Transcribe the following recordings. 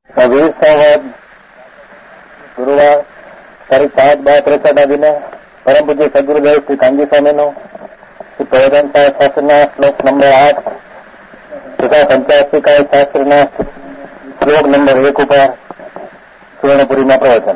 20 ગુરુવાર તારીખ 7/2/63 પરમ પૂજ્ય સદગુરુદેવ શ્રી કાનજી સ્વામીનું શ્રી પ્રવચન શાસ્ત્રના શ્લોક નંબર 8 તથા પંચાસ્તિકાય શાસ્ત્રના શ્લોક નંબર 1 ઉપર સુવર્ણપુરીમાં પ્રવચન.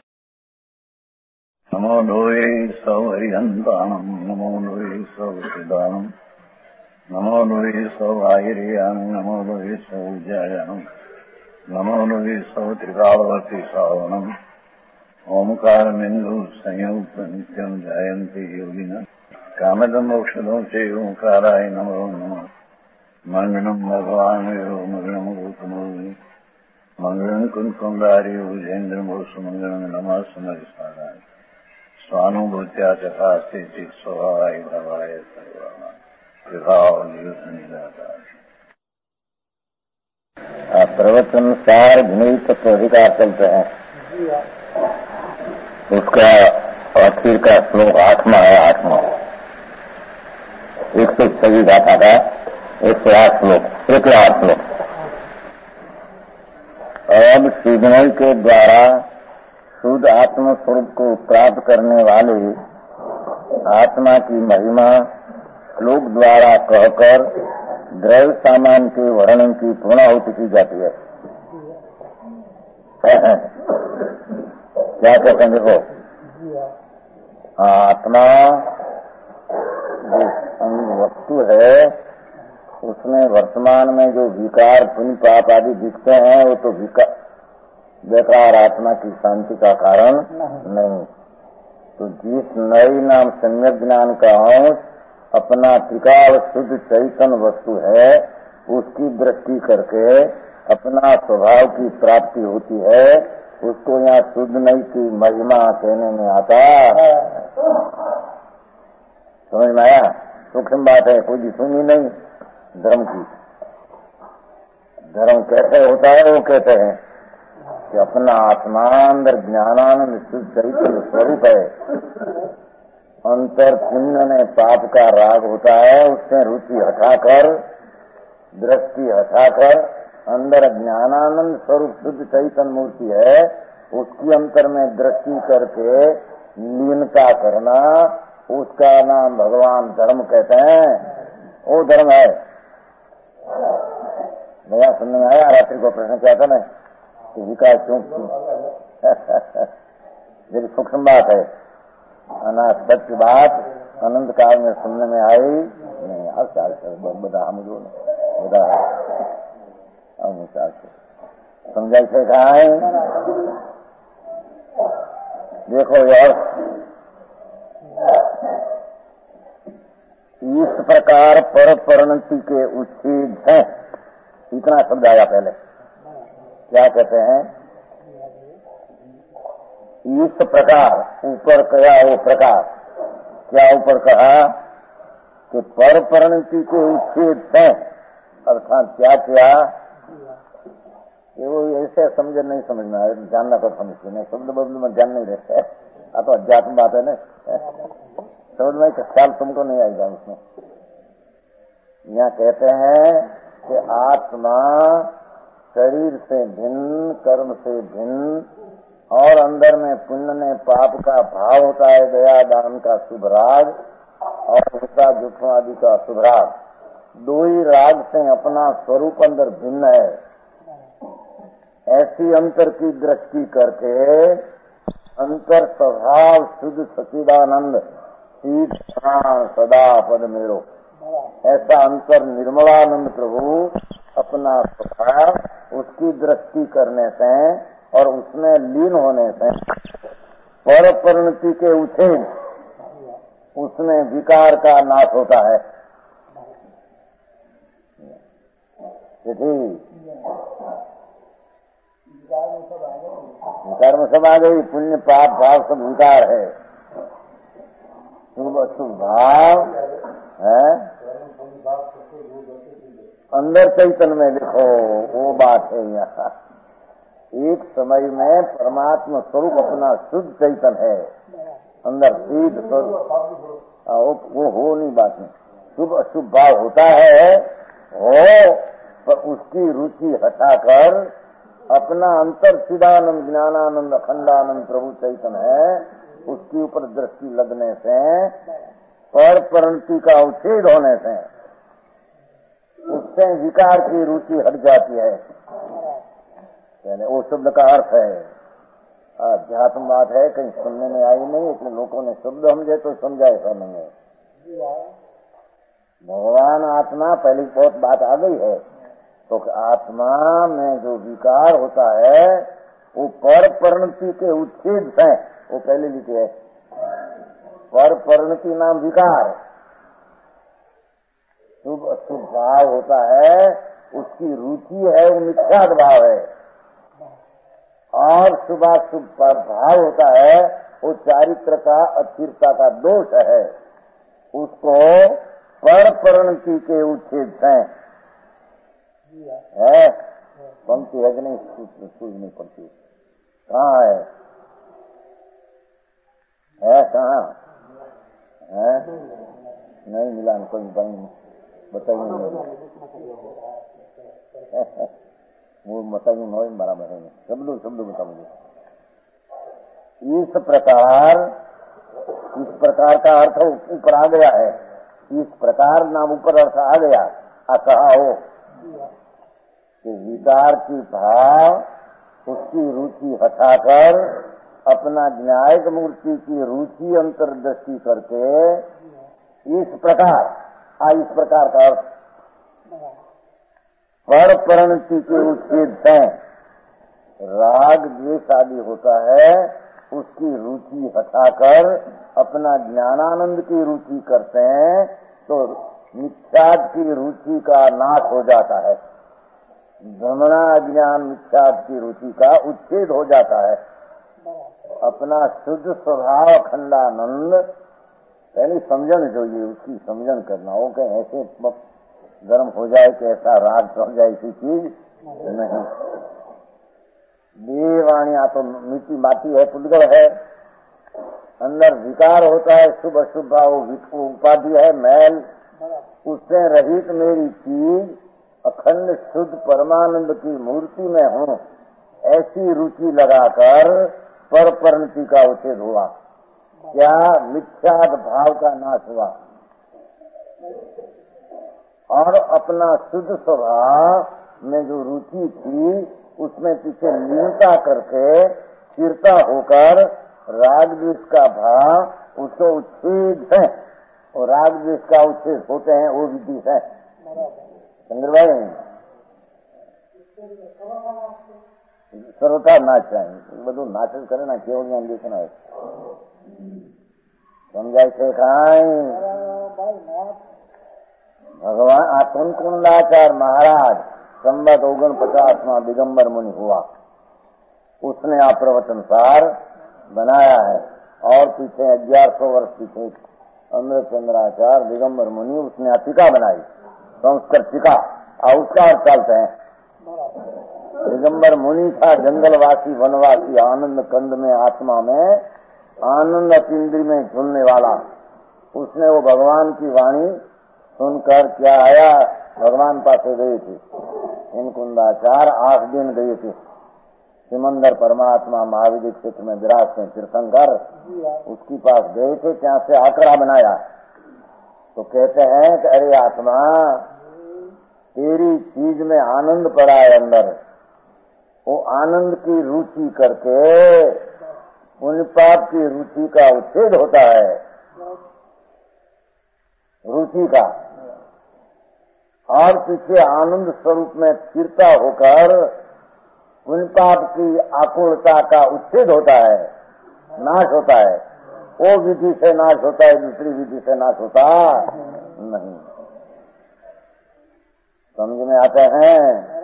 નમો લોહે સૌ હરિહંતાણમ નમો લોહે સૌ સિદ્ધાણમ નમો લોહે સૌ આહિર્યાણમ નમો લોહે સૌ જયાણમ નમો લોહે સૌ ત્રિકાળવતી શ્રાવણમ ઓમકારમિંદુ સંયુક્ત નિત્યમ જયંતિ યોગિના કામદમ મોક્ષદો છે ઓંકારાય નમો નમઃ. મંગળમ ભગવાન વિરો મંગળમ ગૌતમો મંગળમ કુંકુંડારી ઉજેન્દ્ર મોક્ષ મંગળમ નમઃ સમરિસ્વારાય સ્વાનુભૂત્યા ચકાસ્તે ચિત સ્વભાવાય ભવાય સર્વમાં વિભાવ નિદાતા. प्रवचन सार गुणी तत्व अधिकार चलते हैं. उसका आखिर का श्लोक 8वां है. 8वां 126 गाथा का 108 श्लोक 108 श्लोक. अब सीधनई के द्वारा शुद्ध आत्म स्वरूप को प्राप्त करने वाले आत्मा की महिमा श्लोक द्वारा कहकर द्रव्य सामान के वर्णन की पूर्णाहुति की जाती है. क्या कहते हैं देखो, आत्मा जो वस्तु है उसमें वर्तमान में जो विकार पुण्य पाप आदि दिखते हैं वो तो बेकार आत्मा की शांति का कारण नहीं. तो जिस नई नाम सम्यक ज्ञान का अंश अपना त्रिकाल शुद्ध चैतन्य वस्तु है उसकी दृष्टि करके अपना स्वभाव की प्राप्ति होती है, उसको यहाँ शुद्ध नहीं की महिमा कहने में आता. समझ में आया? सूक्ष्म बात है, कोई सुनी नहीं. धर्म की धर्म कैसे होता है वो कहते हैं कि अपना आत्मा अंदर ज्ञानानंद शुद्ध चैतन्य स्वरूप है. अंतर पुण्य ने पाप का राग होता है, उससे रुचि हटाकर दृष्टि हटाकर अंदर ज्ञानानंद स्वरूप शुद्ध चैतन्य मूर्ति है उसकी अंतर में दृष्टि करके लीनता करना, उसका नाम भगवान धर्म कहते हैं. वो धर्म है. नया सुनने में आया. रात्रि को प्रश्न किया था ना कि विकास क्यों यदि सूक्ष्म बात है, अनाथ सत्य बात अनंत काल में सुनने में आई नहीं. अब चाल बता हम जो बता समझाई थे कहा है. देखो यार, इस प्रकार पर परिणति के उच्छेद है. इतना शब्द आया पहले. क्या कहते हैं? इस प्रकार ऊपर कहा वो प्रकार. क्या ऊपर कहा कि पर परिणति के उच्छेद है. अर्थात क्या किया कि वो ऐसे समझ नहीं समझ में आया. जानना तो समझते नहीं, शब्द बदल में ध्यान नहीं रहता है. तो अध्यात्म बात है ना. समझ में ख्याल तुमको नहीं आएगा उसमें. यहाँ कहते हैं कि आत्मा शरीर से भिन्न, कर्म से भिन्न और अंदर में पुण्य ने पाप का भाव होता है, दया दान का शुभ राग और हिंसा दुख आदि का शुभ राग. दो ही राग से अपना स्वरूप अंदर भिन्न है. ऐसी अंतर की दृष्टि करके अंतर स्वभाव शुद्ध सच्चिदानंद शीत प्राण सदा पद मेरो, ऐसा अंतर निर्मलानंद प्रभु अपना स्वभाव उसकी दृष्टि करने से और उसमें लीन होने से पर परिणति के उच्छेद उसमें विकार का नाश होता है. विकार में सब आ गई. पुण्य पाप भाव सब विकार है. शुभ अशुभ भाव है अंदर चैतन्य में. देखो वो बात है. यहाँ एक समय में परमात्मा स्वरूप अपना शुद्ध चैतन्य है अंदर शीत स्वरूप. वो हो नहीं बात में. शुभ अशुभ भाव होता है हो, पर उसकी रुचि हटाकर अपना अंतर चिदानंद ज्ञानानंद अखंडानंद प्रभु चैतन्य है, उसके ऊपर दृष्टि लगने से, पर परिणति का उच्छेद होने से उससे विकार की रुचि हट जाती है। यानी वो शब्द का अर्थ है, अध्यात्म बात है, कहीं सुनने में आई नहीं, इसलिए लोगों ने शब्द समझे तो समझा, ऐसा नहीं है। भगवान आत्मा, पहली बहुत बात आ गई है, तो आत्मा में जो विकार होता है वो पर परिणति के उच्छेद से, वो पहले लिखे है, पर परिणति नाम विकार। शुभ अशुभ भाव होता है, उसकी रुचि है, वो मिथ्याद भाव है। और शुभाशुभ भाव होता है, वो चारित्र का अस्थिरता का दोष है, उसको पर परिणति के उच्छेद से है। पंक्ति है कि नहीं, सूझ नहीं पड़ती, कहाँ है कहाँ है? नहीं मिला, कोई बताइए, वो बताइए, नौ बराबर है, शब्द बता मुझे। इस प्रकार का अर्थ ऊपर आ गया है, इस प्रकार नाम ऊपर अर्थ आ गया। कहा हो कि विकार की भाव उसकी रुचि हटाकर अपना न्यायिक मूर्ति की रुचि अंतर्दृष्टि करके इस प्रकार का अर्थ पर परिणति के उच्छेद से राग द्वेष आदि होता है, उसकी रुचि हटाकर अपना ज्ञानानंद की रुचि करते हैं, तो मिथ्याद की रुचि का नाश हो जाता है, भ्रमणा ज्ञान मिथ्याद की रुचि का उच्छेद हो जाता है। अपना शुद्ध स्वभाव अखंडानंद पहले समझन चाहिए, उसकी समझन करना। वो कहीं ऐसे गर्म हो जाए कि ऐसा राग चढ़ जाए, ऐसी चीज नहीं। देवाणिया तो मिट्टी माटी है, पुद्गल है, अंदर विकार होता है, शुभ अशुभ भाव उपाधि है, मैल, उससे रहित मेरी चीज अखंड शुद्ध परमानंद की मूर्ति में हूँ, ऐसी रुचि लगाकर पर परिणति का उच्छेद हुआ। क्या मिथ्याद भाव का नाश हुआ और अपना शुद्ध स्वभाव में जो रुचि थी उसमें पीछे लीनता करके स्थिरता होकर राग द्वेष का भाव उसको उच्छेद है, और राग द्वेष का उच्छेद होते हैं वो विधि है। चंद्र भाई सर्वथा नाच चाहिए, બધું નાચ જ કરે ને, કેવું જ્ઞાન દેખના હોય સમજાય છે કાંઈ? भगवान कुंकुंडाचार्य महाराज संवत 49 में दिगंबर मुनि हुआ, उसने आप प्रवचनसार बनाया है। और पीछे 1100 वर्ष पीछे अमृतचंद्राचार्य दिगंबर मुनि, उसने टीका बनाई, संस्कृत टीका, और उसका अर्थ चलते हैं। दिगंबर मुनि था जंगलवासी वनवासी, आनंद कंद में आत्मा में आनंद अतीन्द्रिय में झूलने वाला। उसने वो भगवान की वाणी सुनकर क्या आया, भगवान पासे गए थे कुंकुंडाचार्य, 8 दिन गए थे सिमंदर परमात्मा महावीर क्षेत्र में विराजते तीर्थंकर, उसके पास गए थे, ત્યાં से आकड़ा बनाया। तो कहते हैं कि अरे आत्मा, तेरी चीज में आनंद पड़ा है अंदर, वो आनंद की रुचि करके उन पाप की रुचि का उच्छेद होता है, रुचि का, और पीछे आनंद स्वरूप में स्थिरता होकर उन पाप की आकुलता का उच्छेद होता है, नाश होता है। वो विधि से नाश होता है, दूसरी विधि से नाश होता नहीं। समझ में आते हैं?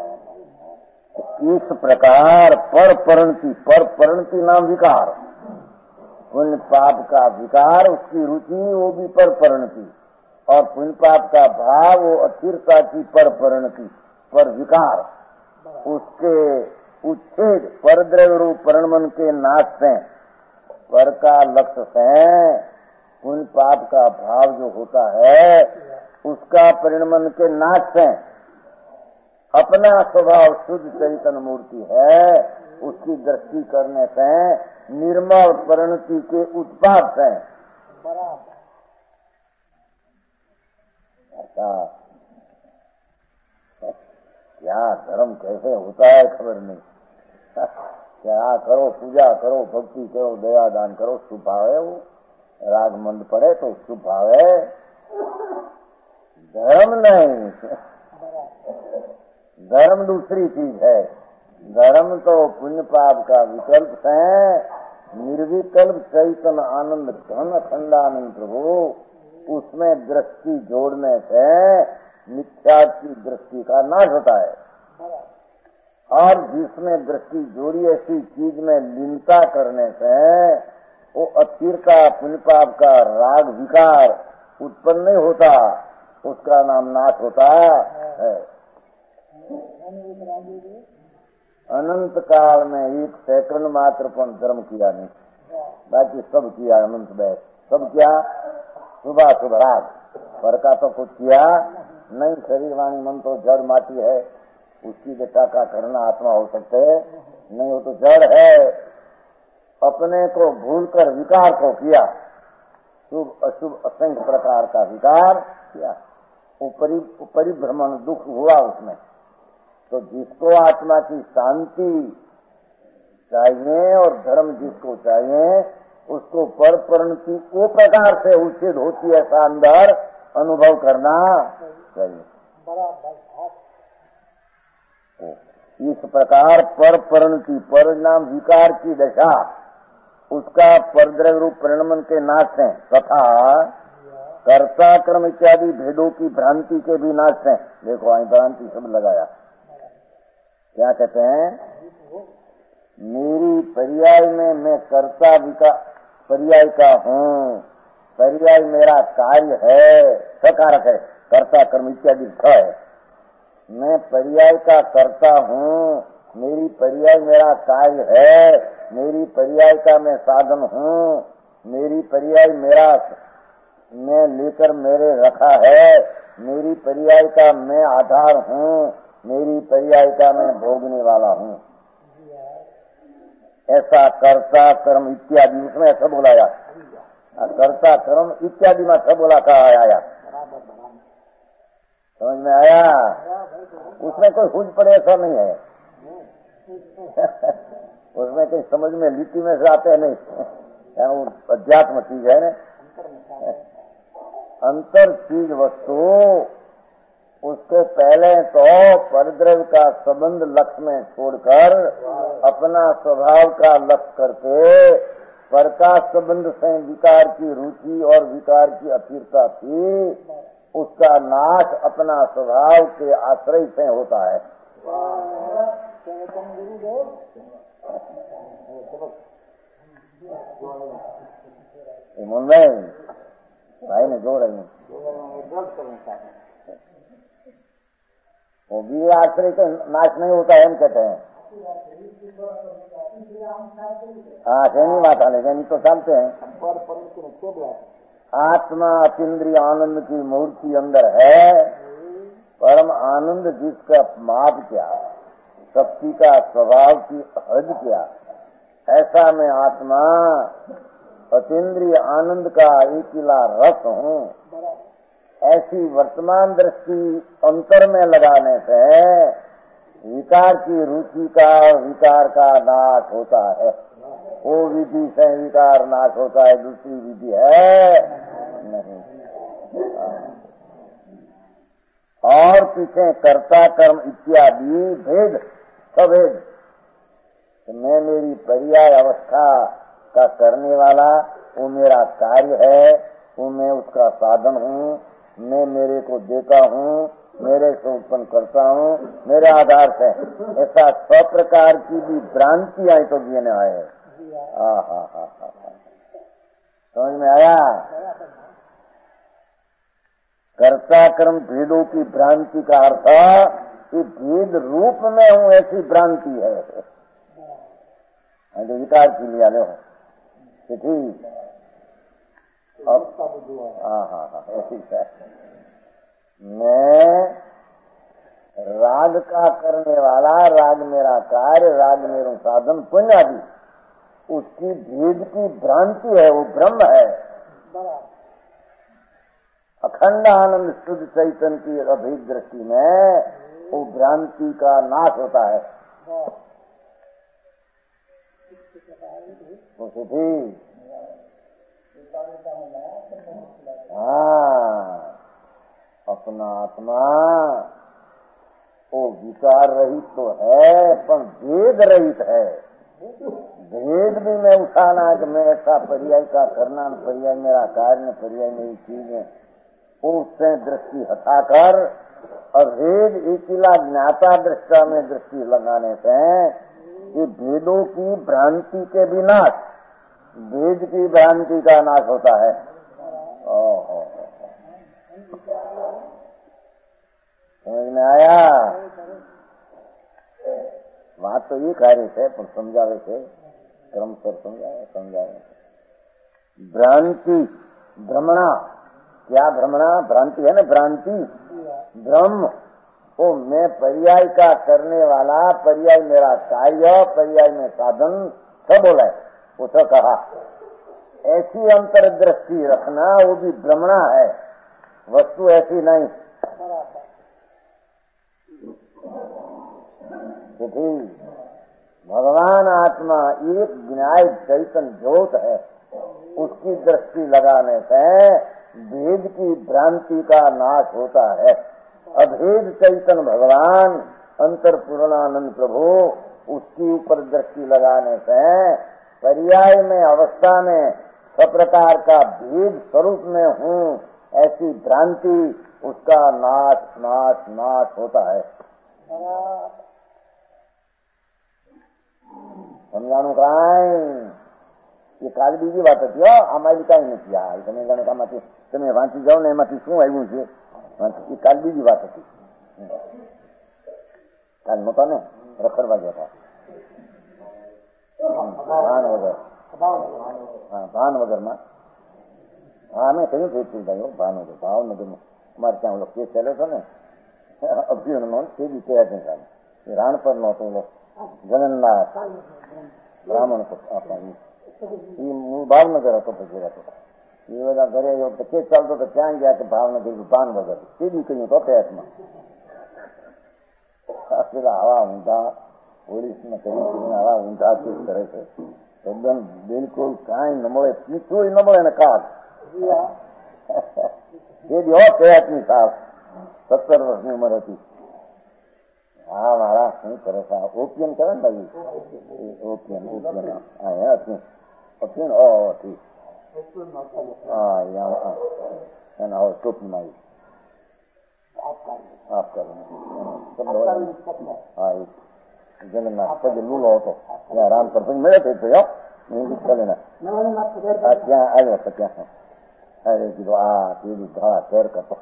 इस प्रकार पर परिणति नाम विकार, पुण्य पाप का विकार, उसकी रुचि वो भी पर परिणति, और पुण्य पाप का भाव वो अस्थिरता की पर परिणति, पर विकार, उसके उच्छेद पर द्रव्य रूप परिणमन के नाश से, पर का लक्ष्य से पुण्य पाप का भाव जो होता है उसका परिणमन के नाश से, अपना स्वभाव शुद्ध चैतन्य मूर्ति है, उसकी दृष्टि करने से निर्मल परिणति के उत्पाद हैं। ऐसा क्या धर्म कैसे होता है खबर नहीं। क्या करो, पूजा करो, भक्ति करो, दया दान करो, शुभ भाव है। वो राग मंद पड़े तो शुभ भाव है, धर्म नहीं। धर्म दूसरी चीज है। धर्म तो पुण्य पाप का विकल्प है। निर्विकल्प चैतन्य आनंद घन अखंडानंद प्रभु, उसमें दृष्टि जोड़ने से मिथ्या की दृष्टि का नाश होता है। और जिसमें दृष्टि जोड़ी ऐसी चीज में लीनता करने से वो अतीर का पुण्य पाप का राग विकार उत्पन्न नहीं होता, उसका नाम नाश होता है। अनंत काल में एक सेकंड मात्र पर धर्म किया नहीं, बाकी सब किया अनंत में। सब क्या सुबह सुभराग पर का तो कुछ किया नहीं। शरीर वाणी मन तो जड़ माटी है, उसकी दशा का करना आत्मा हो सकते नहीं, हो तो जड़ है। अपने को भूलकर विकार को किया, शुभ अशुभ असंख्य प्रकार का विकार किया, परिभ्रमण दुख हुआ उसमें। तो जिसको आत्मा की शांति चाहिए और धर्म जिसको चाहिए, उसको पर परिणति वो प्रकार से उच्छेद होती है, ऐसा अंदर अनुभव करना चाहिए। इस प्रकार पर परिणति, परिणाम विकार की दशा, उसका परद्रव्य रूप परिणमन के नाश है तथा कर्ता कर्म इत्यादि भेदों की भ्रांति के भी नाश है। देखो आई भ्रांति सब लगाया। क्या कहते हैं? मेरी पर्याय में मैं कर्ता पर्याय का हूँ, पर्याय मेरा कार्य है, सकारक है, कर्ता कर्म इत्यादि है। मैं पर्याय का कर्ता हूँ, मेरी पर्याय मेरा कार्य है, मेरी पर्याय का मैं साधन हूँ, मेरी पर्याय मेरा मैं लेकर मेरे रखा है, मेरी पर्याय का मैं आधार हूँ, मेरी पर्याय का मैं भोगने वाला हूँ। ऐसा कर्ता कर्म इत्यादि उसमें ऐसा बोलाया। कर्ता कर्म इत्यादि में सब बोला कहा आया, समझ में आया? उसमें कोई हुज पड़े ऐसा नहीं है। उसमें कोई समझ में लीटी में से आते नहीं, वो अध्यात्म चीज है ना। अंतर चीज वस्तु, उसको पहले तो परद्रव्य का संबंध लक्ष्य में छोड़कर अपना स्वभाव का लक्ष्य करके पर का संबंध से विकार की रुचि और विकार की अतीरता थी, उसका नाश अपना स्वभाव के आश्रय से होता है। मुंबई भाई ने जोड़ रही वो भी आश्रय का नाश नहीं होता है, हम कहते हैं। हाँ सैनी बात है, सैनी तो चलते हैं। आत्मा अतीन्द्रिय आनंद की मूर्ति अंदर है, परम आनंद जिसका माप क्या, शक्ति का स्वभाव की हद क्या, ऐसा मैं आत्मा अतीन्द्रिय आनंद का एकिला रस हूँ। ऐसी वर्तमान दृष्टि अंतर में लगाने से विकार की रुचि का विकार का नाश होता है। वो विधि से विकार नाश होता है, दूसरी विधि है नहीं। और पीछे कर्ता कर्म इत्यादि भेद सभेद, मैं मेरी पर्याय अवस्था का करने वाला, वो मेरा कार्य है, वो मैं उसका साधन हूँ, मैं मेरे को देता हूँ, मेरे से उत्पन्न करता हूँ, मेरे आधार से, ऐसा सब प्रकार की भी भ्रांति आई तो जीने आए। समझ में आया? कर्ता कर्म भेदों की भ्रांति का अर्थ कि भेद रूप में हूँ ऐसी भ्रांति है। तो विकार की लिया ले ठीक। ऐसी है। मैं राग का करने वाला, राग मेरा कार्य, राग मेरा साधन, पुण्य आदि, उसकी भेद की भ्रांति है, वो ब्रह्म है। अखंड आनंद शुद्ध चैतन्य की अभेद दृष्टि में वो भ्रांति का नाश होता है। अपना आत्मा वो विकार रहित तो है, पर भेद रहित है। भेद भी मैं उठाना कि मैं ऐसा पर्याय का करना, पर्याय मेरा कार्य, पर्याय मेरी चीजें, उससे दृष्टि हटाकर अभेद अकेला ज्ञाता दृष्टा में दृष्टि लगाने से ये भेदों की भ्रांति के विनाश, भेद की भ्रांति का नाश होता है। समझ में आया? बात तो ये कार्य है, पर समझावे थे क्रम पर समझावे। भ्रांति, भ्रमणा, क्या भ्रमणा? भ्रांति है ना, भ्रांति, ब्रह्म, वो मैं पर्याय का करने वाला, पर्याय मेरा कार्य, पर्याय में साधन, सब बोला है। वो तो कहा ऐसी अंतर्दृष्टि रखना, वो भी भ्रमणा है, वस्तु ऐसी नहीं। भगवान आत्मा एक न्याय चैतन्य ज्योत है, उसकी दृष्टि लगाने से भेद की भ्रांति का नाश होता है। अभेद चैतन्य भगवान अंतर पूर्णानंद प्रभु, उसकी ऊपर दृष्टि लगाने से पर्याय में, अवस्था में सब प्रकार का भेद स्वरूप में हूँ, ऐसी भ्रांति, उसका नाश नाश नाश होता है। समझाणु काय ये કાલ બીજી વાત હતી હો, અમારી કઈ નથી। આ તમે જાણો આમાંથી તમે વાંચી જાઓ ને એમાંથી શું આવ્યું છે, એ કાલ બીજી વાત હતી। કાલ નહોતા ને, રખડવા ગયા હતા ભાનવગર। હા, ભાનવગરમાં। હા, મેં કહ્યું હતું ભાઈ ભાવનગર, ભાવનગર માં અમારે ત્યાં ઓલો કેસ ચાલ્યો હતો ને અભિયોન નો, તે બી કયા છે સાહેબ, રાણપર નો હતો જગન્નાથ બ્રાહ્મણ ભાવનગર હતો। પછી હતો એ બધા ઘરે કેસ ચાલતો તો ત્યાં ગયા કે ભાવનગર ભાનવગર, તે બી કહ્યું તો કેસમાં પેલા આવા ઊંધા પોલીસમાં કરી આવા ઊંધા કેસ કરે છે, એકદમ બિલકુલ કાંઈ ન મળે, પીછું ન મળે ને કાઢ એ બી હો કેસની સાફ 17 વર્ષની ઉંમર હતી। હા મારા શું કરે છે, ઓપિયમ કરે ને ભાઈ, ઓપિયમ ઓપિયમ હા ઓપિયમ ઠીક હા એના હવે ટોપીમાં આપ કરો હા એ જગન્નાથ પછી લૂલો હતો ત્યાં રામપર પછી મળે થયો ચલે ત્યાં આવ્યો હતો ત્યાં અરે કીધું આ પેલી ધોળા શેર કરતો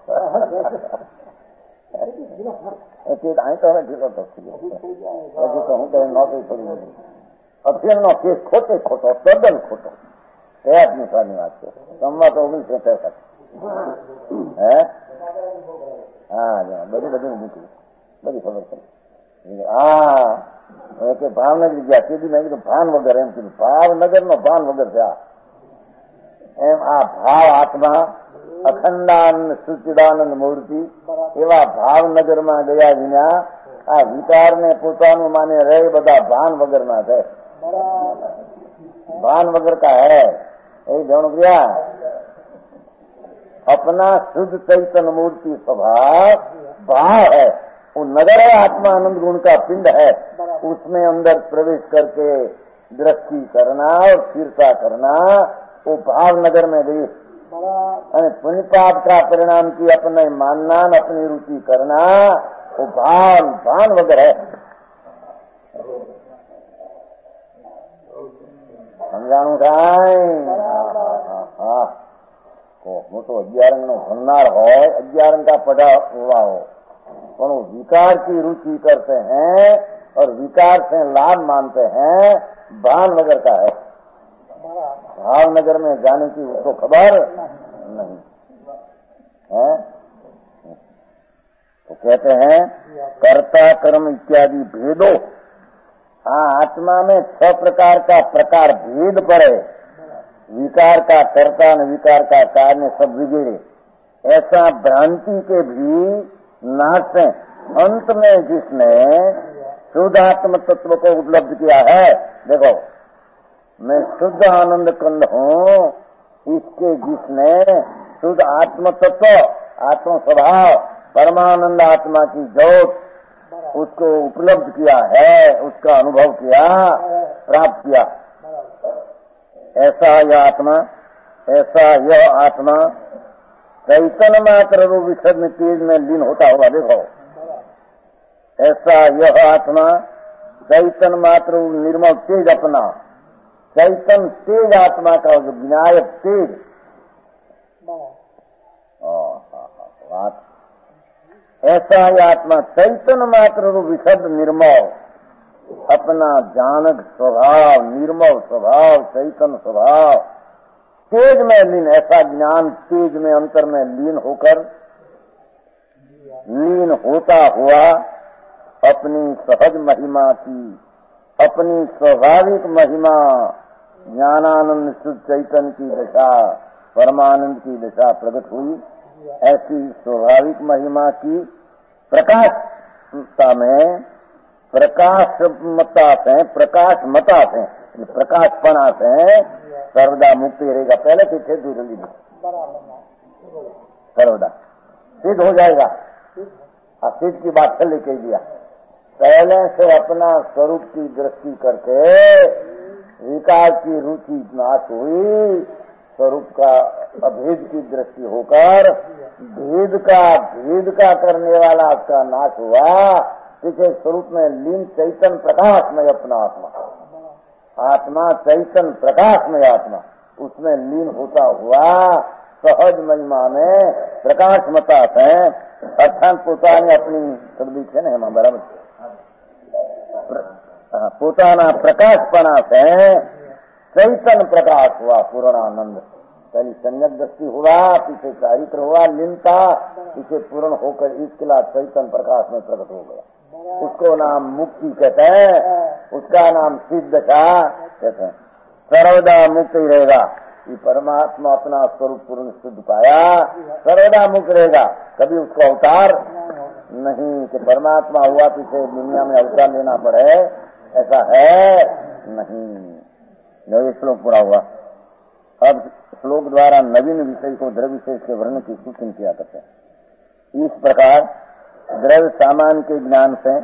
અહીં તો હવે ઢીલો તો હજી તો હું તો નોકરી છોડી દીધી। અફીણનો કેસ ખોટે ખોટો, તદ્દન ખોટો, પ્રયાસની સાની વાત છે। જમવા તો 1963 હે હા બધું બધું મૂક્યું, બધી ખબર પડી। હા હવે કે ભાવનગર ગયા, સીધી મેં કીધું ભાનવગર, એમ કીધું ભાવનગર નો ભાનવગર છે એમ। આ ભાવ આત્મા અખંડાનંદ સચ્ચિદાનંદ મૂર્તિ એવા ભાવનગર માં ગયા વિના આ વિચાર ને પોતાનું માને રહે બધા ભાન વગર ના છે, भान वगैरह का है। यही जान गया अपना शुद्ध चैतन्य मूर्ति स्वभाव भाव है, वो नगर है, आत्मा आनंद गुण का पिंड है, उसमें अंदर प्रवेश करके दृष्टि करना और स्थिरता करना, वो भाव नगर में गई। पुण्य पाप का परिणाम की अपने मानना, अपनी रुचि करना, वो भान वगैरह है। સમજાણું કાંઈ? મોટો 11 નો ભણનાર હોય, 11 का पढ़ा हुआ हो, पर वो विकार की रुचि करते हैं और विकार से लाभ मानते हैं, भावनगर का है। भावनगर में जाने की उसको खबर नहीं है। तो कहते हैं कर्ता कर्म इत्यादि भेदो। हाँ, आत्मा में 6 प्रकार का प्रकार भेद पड़े, विकार का कर्ता न विकार का कार्य सब विगेरे, ऐसा भ्रांति के भी नाश है। अंत में जिसने शुद्ध आत्म तत्व को उपलब्ध किया है, देखो मैं शुद्ध आनंद कंद हूँ, इसके जिसने शुद्ध आत्म तत्व, आत्म स्वभाव, परमानंद आत्मा की ज्योत उसको उपलब्ध किया है, उसका अनुभव किया, प्राप्त किया, ऐसा यह आत्मा चैतन्य मात्र रूप विशद में तेज में लीन होता होगा। देखो, ऐसा यह आत्मा चैतन्य मात्र निर्मल तेज अपना, चैतन्य तेज आत्मा का जो विनायक तेज, ऐसा यह आत्मा चैतन्य मात्र रूप विशद निर्मल अपना जानक स्वभाव, निर्मल स्वभाव, चैतन्य स्वभाव, तेज में लीन, ऐसा ज्ञान तेज में अंतर में लीन होकर, लीन होता हुआ अपनी सहज महिमा की, अपनी स्वाभाविक महिमा ज्ञानानंद शुद्ध चैतन्य की दशा, परमानंद की दशा प्रकट हुई। ऐसी स्वाभाविक महिमा की प्रकाशमता में, प्रकाशमता से, प्रकाशमता से, प्रकाशपना से सर्वदा मुक्ति रहेगा। पहले पीछे दूरी सर्वदा सिद्ध हो जाएगा। सिद्ध की बात से लेके दिया, पहले से अपना स्वरूप की दृष्टि करके विकार की रुचि नाश हुई, स्वरूप का अभेद की दृष्टि होकर भेद का करने वाला उसका नाश हुआ। पीछे स्वरूप में लीन चैतन्य प्रकाश में अपना आत्मा चैतन्य प्रकाश में आत्मा उसमें लीन होता हुआ सहज महिमा में प्रकाशमता से, अर्थात પોતાની अपनी शब्दी है ना बराबर, પોતાના પ્રકાશપણા से चैतन्य प्रकाश हुआ, पूर्णानंद। पहले सम्यक दृष्टि हुआ, पीछे चारित्र हुआ, लीनता, पीछे पूर्ण होकर इसके चैतन्य प्रकाश में प्रकट हो गया। उसको नाम मुक्ति कहते हैं, उसका नाम सिद्ध था कहते हैं। सर्वदा मुक्त ही रहेगा। ये परमात्मा अपना स्वरूप पूर्ण शुद्ध पाया, सर्वदा मुक्त रहेगा। कभी उसको अवतार नहीं कि परमात्मा हुआ पीछे दुनिया में अवतार लेना पड़े, ऐसा है नहीं। ये श्लोक पूरा हुआ। अब श्लोक द्वारा नवीन विषय को द्रव्य विशेष के वर्ण की सूचना किया करते हैं। इस प्रकार द्रव्य सामान्य के ज्ञान से,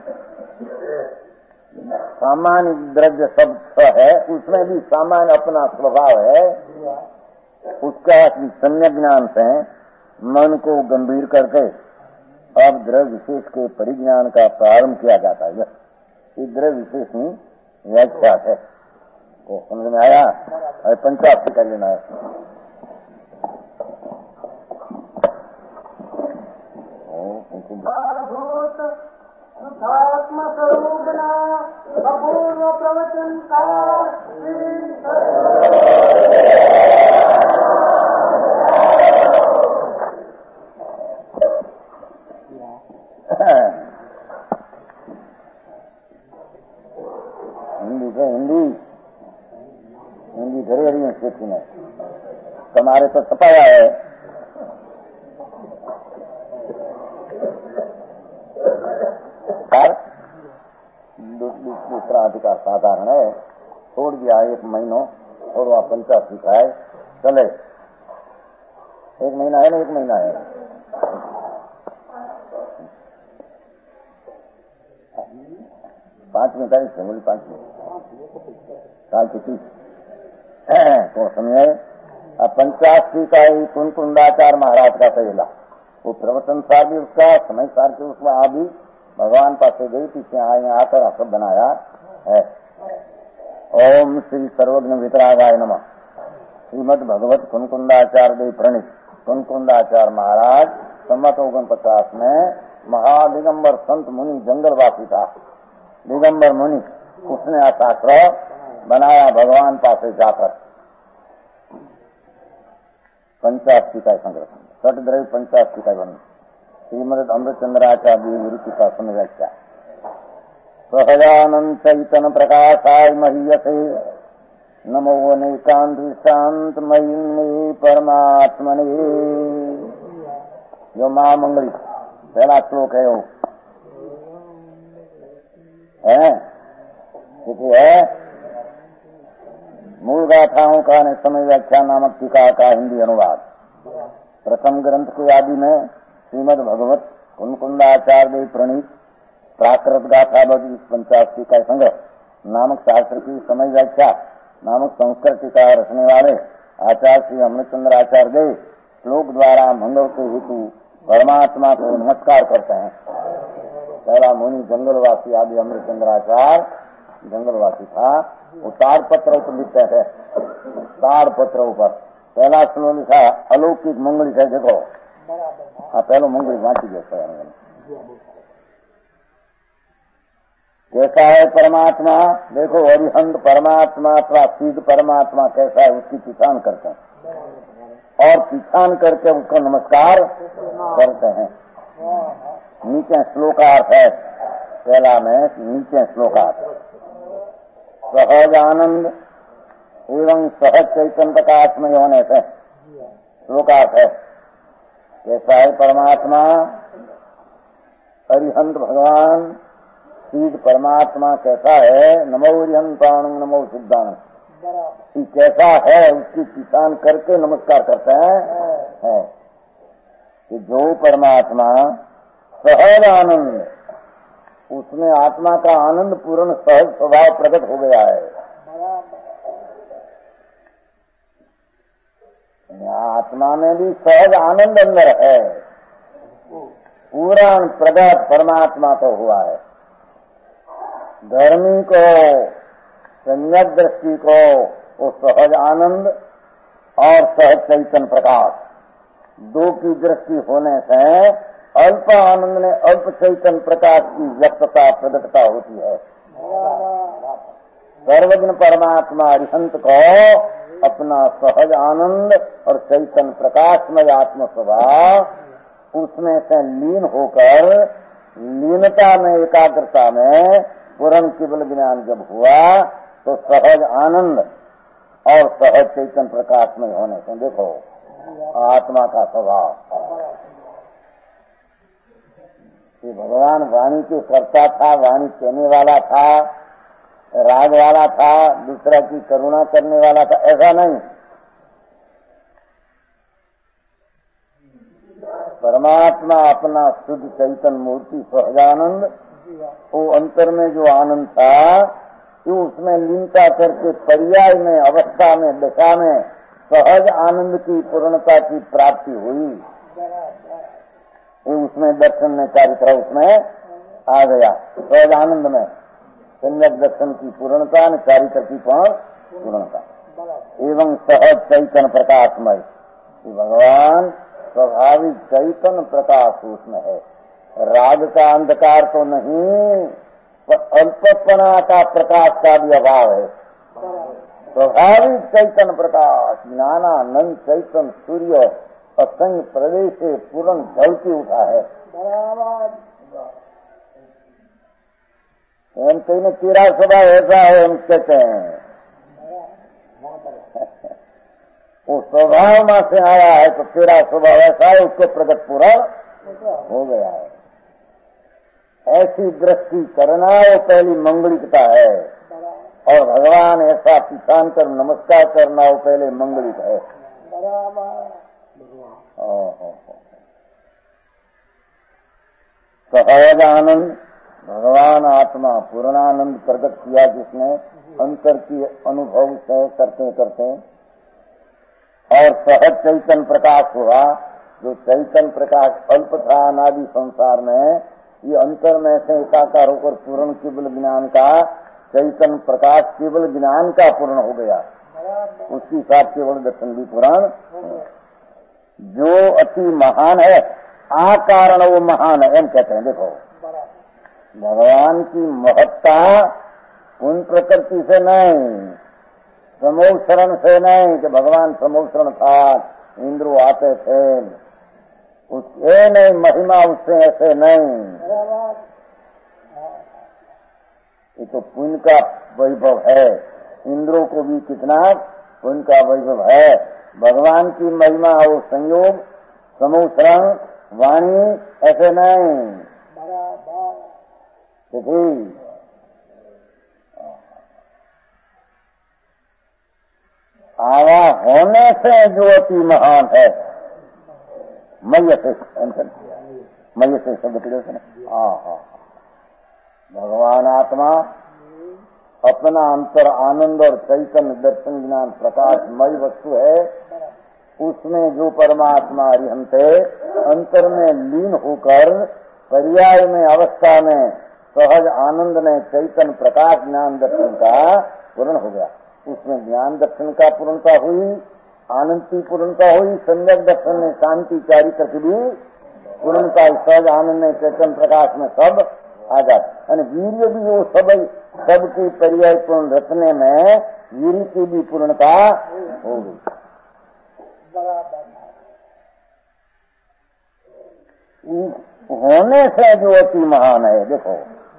सामान्य द्रव्य शब्द है, उसमें भी सामान्य अपना स्वभाव है, उसका सम्यक ज्ञान से मन को गंभीर करके अब द्रव्य विशेष के परिज्ञान का प्रारंभ किया जाता है। ये द्रव्य विशेष ही व्याख्या है, तो समझ में आया। और 85 का लेना है। प्रवचन का हिंदी घरे रही है में तुम्हारे तो छपाया है। दूसरा अधिकार साधारण है, छोड़ दिया 1 महीनों और वह 85 का है, चले 1 महीना है ना, 1 महीना है। पांच में तारीख है, बोली 5 में साल की 30 तो समझे। अब 85 का ही कुंकुंडाचार्य महाराज का पहला वो प्रवचन सार भी उसका समय सार के उसमें आदि भगवान पास गई, पीछे आए आकर सब बनाया है। ओम श्री सर्वज्ञ वितरागाय नमः। श्रीमद भगवत कुंकुंडाचार्य देव प्रणीत कुंकुंडाचार्य महाराज सम्मत 49 में महादिगंबर संत मुनि जंगलवासी था। दिगंबर मुनि उसने आशास्त्र बनाया भगवान पास जाकर। 85 का संग्रह, 60 द्रव्य 85 का वर्णन। श्रीमद अमृतचंद्राचार्य विरुति का व्याख्या। सहजानंद चैतन्य प्रकाशाय महीयते नमो अनेकांत मयिन्ने परमात्मने। जो महामंगली पहला श्लोक है वो है मूल गाथाओं का समय व्याख्या नामक टीका का हिंदी अनुवाद। प्रथम ग्रंथ के आदि में श्रीमद भगवत कुंकुंदाचार्य प्रणीत प्राकृत गाथा 85 का संग्रह नामक शास्त्र की समय व्याख्या नामक संस्कृत टीका रखने वाले आचार्य श्री अमृतचंद्र आचार्य श्लोक द्वारा मंगल के हेतु परमात्मा को नमस्कार करते हैं। पहला मुनि जंगलवासी आदि अमृतचंद्र आचार्य जंगलवासी था, वो ताड़पत्र ऊपर लिखते थे। ताड़पत्र ऊपर पहला श्लोक लिखा अलौकिक मंगली है। देखो पहलो मंगली वांची गया। कैसा है परमात्मा? देखो अरिहंत परमात्मा अथवा सिद्ध परमात्मा कैसा है उसकी पहचान करते हैं और पहचान करके उसको नमस्कार करते हैं। नीचे श्लोकार्थ है, पहला में नीचे श्लोकार्थ सहज आनंद एवं सहज चैतन्य प्रकाशमय होने से श्लोकार्थ है। कैसा है परमात्मा? अरिहंत भगवान सिद्ध परमात्मा कैसा है? नमो अरिहंताणं नमो सिद्धाणं। कैसा है उसकी पहचान करके नमस्कार करते हैं कि जो परमात्मा सहज आनंद, उसमें आत्मा का आनंद पूर्ण सहज स्वभाव प्रकट हो गया है। आत्मा में भी सहज आनंद अंदर है, पूर्ण प्रकट परमात्मा तो हुआ है। धर्मी को सम्यक दृष्टि को वो सहज आनंद और सहज चैतन्य प्रकाश दो की दृष्टि होने से अल्प आनंद में अल्प चैतन्य प्रकाश की व्यक्तता प्रकटता होती है। सर्वज्ञ परमात्मा अरिहंत को अपना सहज आनंद और चैतन्य प्रकाशमय आत्म स्वभाव उसमें से लीन होकर लीनता में एकाग्रता में पूर्ण केवल ज्ञान जब हुआ तो सहज आनंद और सहज चैतन्य प्रकाश में होने से देखो आत्मा का स्वभाव। कि भगवान वाणी के कर्ता था, वाणी कहने वाला था, राग वाला था, दूसरा की करुणा करने वाला था, ऐसा नहीं। परमात्मा अपना शुद्ध चैतन्य मूर्ति सहजानंद, वो अंतर में जो आनंद था कि उसमें लीनता करके पर्याय में अवस्था में दशा में सहज आनंद की पूर्णता की प्राप्ति हुई। वो उसमें दर्शन में चारित्र उसमें आ गया। सहज आनंद में सम्यक दर्शन की पूर्णता और चारित्र की पूर्णता एवं सहज चैतन्य प्रकाशमय। भगवान स्वाभाविक चैतन्य प्रकाश उसमें है। राग का अंधकार तो नहीं, पर अल्पपना का प्रकाश का भी अभाव है। स्वाभाविक चैतन्य प्रकाश ज्ञानानंद चैतन्य सूर्य असंग प्रदेश से पूर्ण झलकी उठा है। हम कहीं तेरा स्वभाव ऐसा है हम कहते हैं, वो स्वभाव में से आया है तो तेरा स्वभाव ऐसा है, उसको प्रकट पूरा हो गया है। ऐसी दृष्टि करना वो पहली मंगलिकता है और भगवान ऐसा पहचान कर नमस्कार करना वो पहले मंगलिक है। सहज आनंद भगवान आत्मा पूर्णानंद प्रकट किया जिसने अंतर की अनुभव से करते करते और सहज चैतन्य प्रकाश हुआ। जो चैतन्य प्रकाश अल्प था अनादि संसार में, ये अंतर में से एकाकार होकर पूर्ण केवल ज्ञान का चैतन्य प्रकाश केवल ज्ञान का पूर्ण हो गया। उसकी साथ केवल दर्शन भी पूर्ण। जो अति महान है आ कारण वो महान है, हम कहते हैं। देखो भगवान की महत्ता उन प्रकृति से नहीं, समोक्षरण से नहीं कि भगवान समोक्षरण था, इंद्र आते थे, उससे नहीं, महिमा उससे ऐसे नहीं। ये तो पुण्य का वैभव है। इंद्रों को भी कितना पुण्य का वैभव है। भगवान की महिमा हो संयोग, समूह श्रवण, वाणी, ऐसे नहीं। देखिए आवा होने से जो अति महान है। मय से शब्द क्लियर सुना। भगवान आत्मा अपना अंतर आनंद और चैतन्य दर्शन ज्ञान प्रकाशमय वस्तु है। उसमें जो परमात्मा अरिहंत अंतर में लीन होकर पर्याय में अवस्था में सहज आनंद में चैतन्य प्रकाश ज्ञान दर्शन का पूर्ण हो गया। उसमें ज्ञान दर्शन का पूर्णता हुई, आनंद की पूर्णता हुई, सम्यक दर्शन में शांति चारित्र की भी पूर्णता, सहज आनंद में चैतन्य प्रकाश में सब आ जाता। वीर्य भी वो सबकी पर्याय पूर्ण रचने में वीर्य की भी पूर्णता हो गई। होने से जो अति महान है। देखो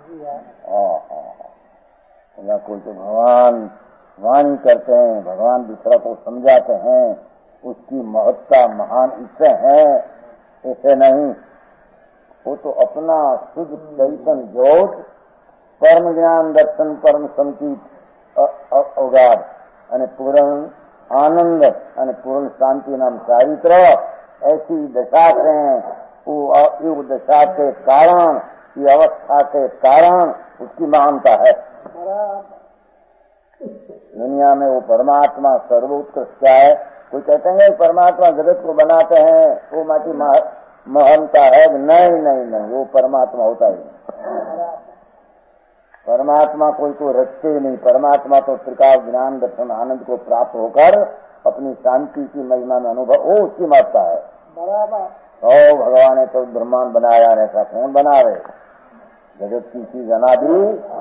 कोई तो भगवान वाणी करते हैं, भगवान दूसरा को समझाते हैं, उसकी महत्ता महान इससे है, ऐसे नहीं। वो तो अपना शुद्ध चैतन्य ज्योत, परम ज्ञान दर्शन, परम संकीत अवगाध અને पूर्ण आनंद અને पूर्ण शांति नाम चारित्र, ऐसी दशा से वो दशा के कारण, ये अवस्था के कारण उसकी महानता है। दुनिया में वो परमात्मा सर्वोत्कृष्ट क्या है? कोई कहते हैं परमात्मा जगत को बनाते हैं, वो माटी महानता है। नहीं नहीं नहीं, वो परमात्मा होता ही नहीं। परमात्मा कोई को रचते नहीं। परमात्मा तो त्रिकाल ज्ञान दर्शन आनंद को प्राप्त होकर अपनी शांति की महिमा में अनुभव, वो उसकी महत्ता है। बराबर। भगवान ने तो ब्रह्मांड बनाया, ऐसा कौन बना रहे? जगत की चीज अनादि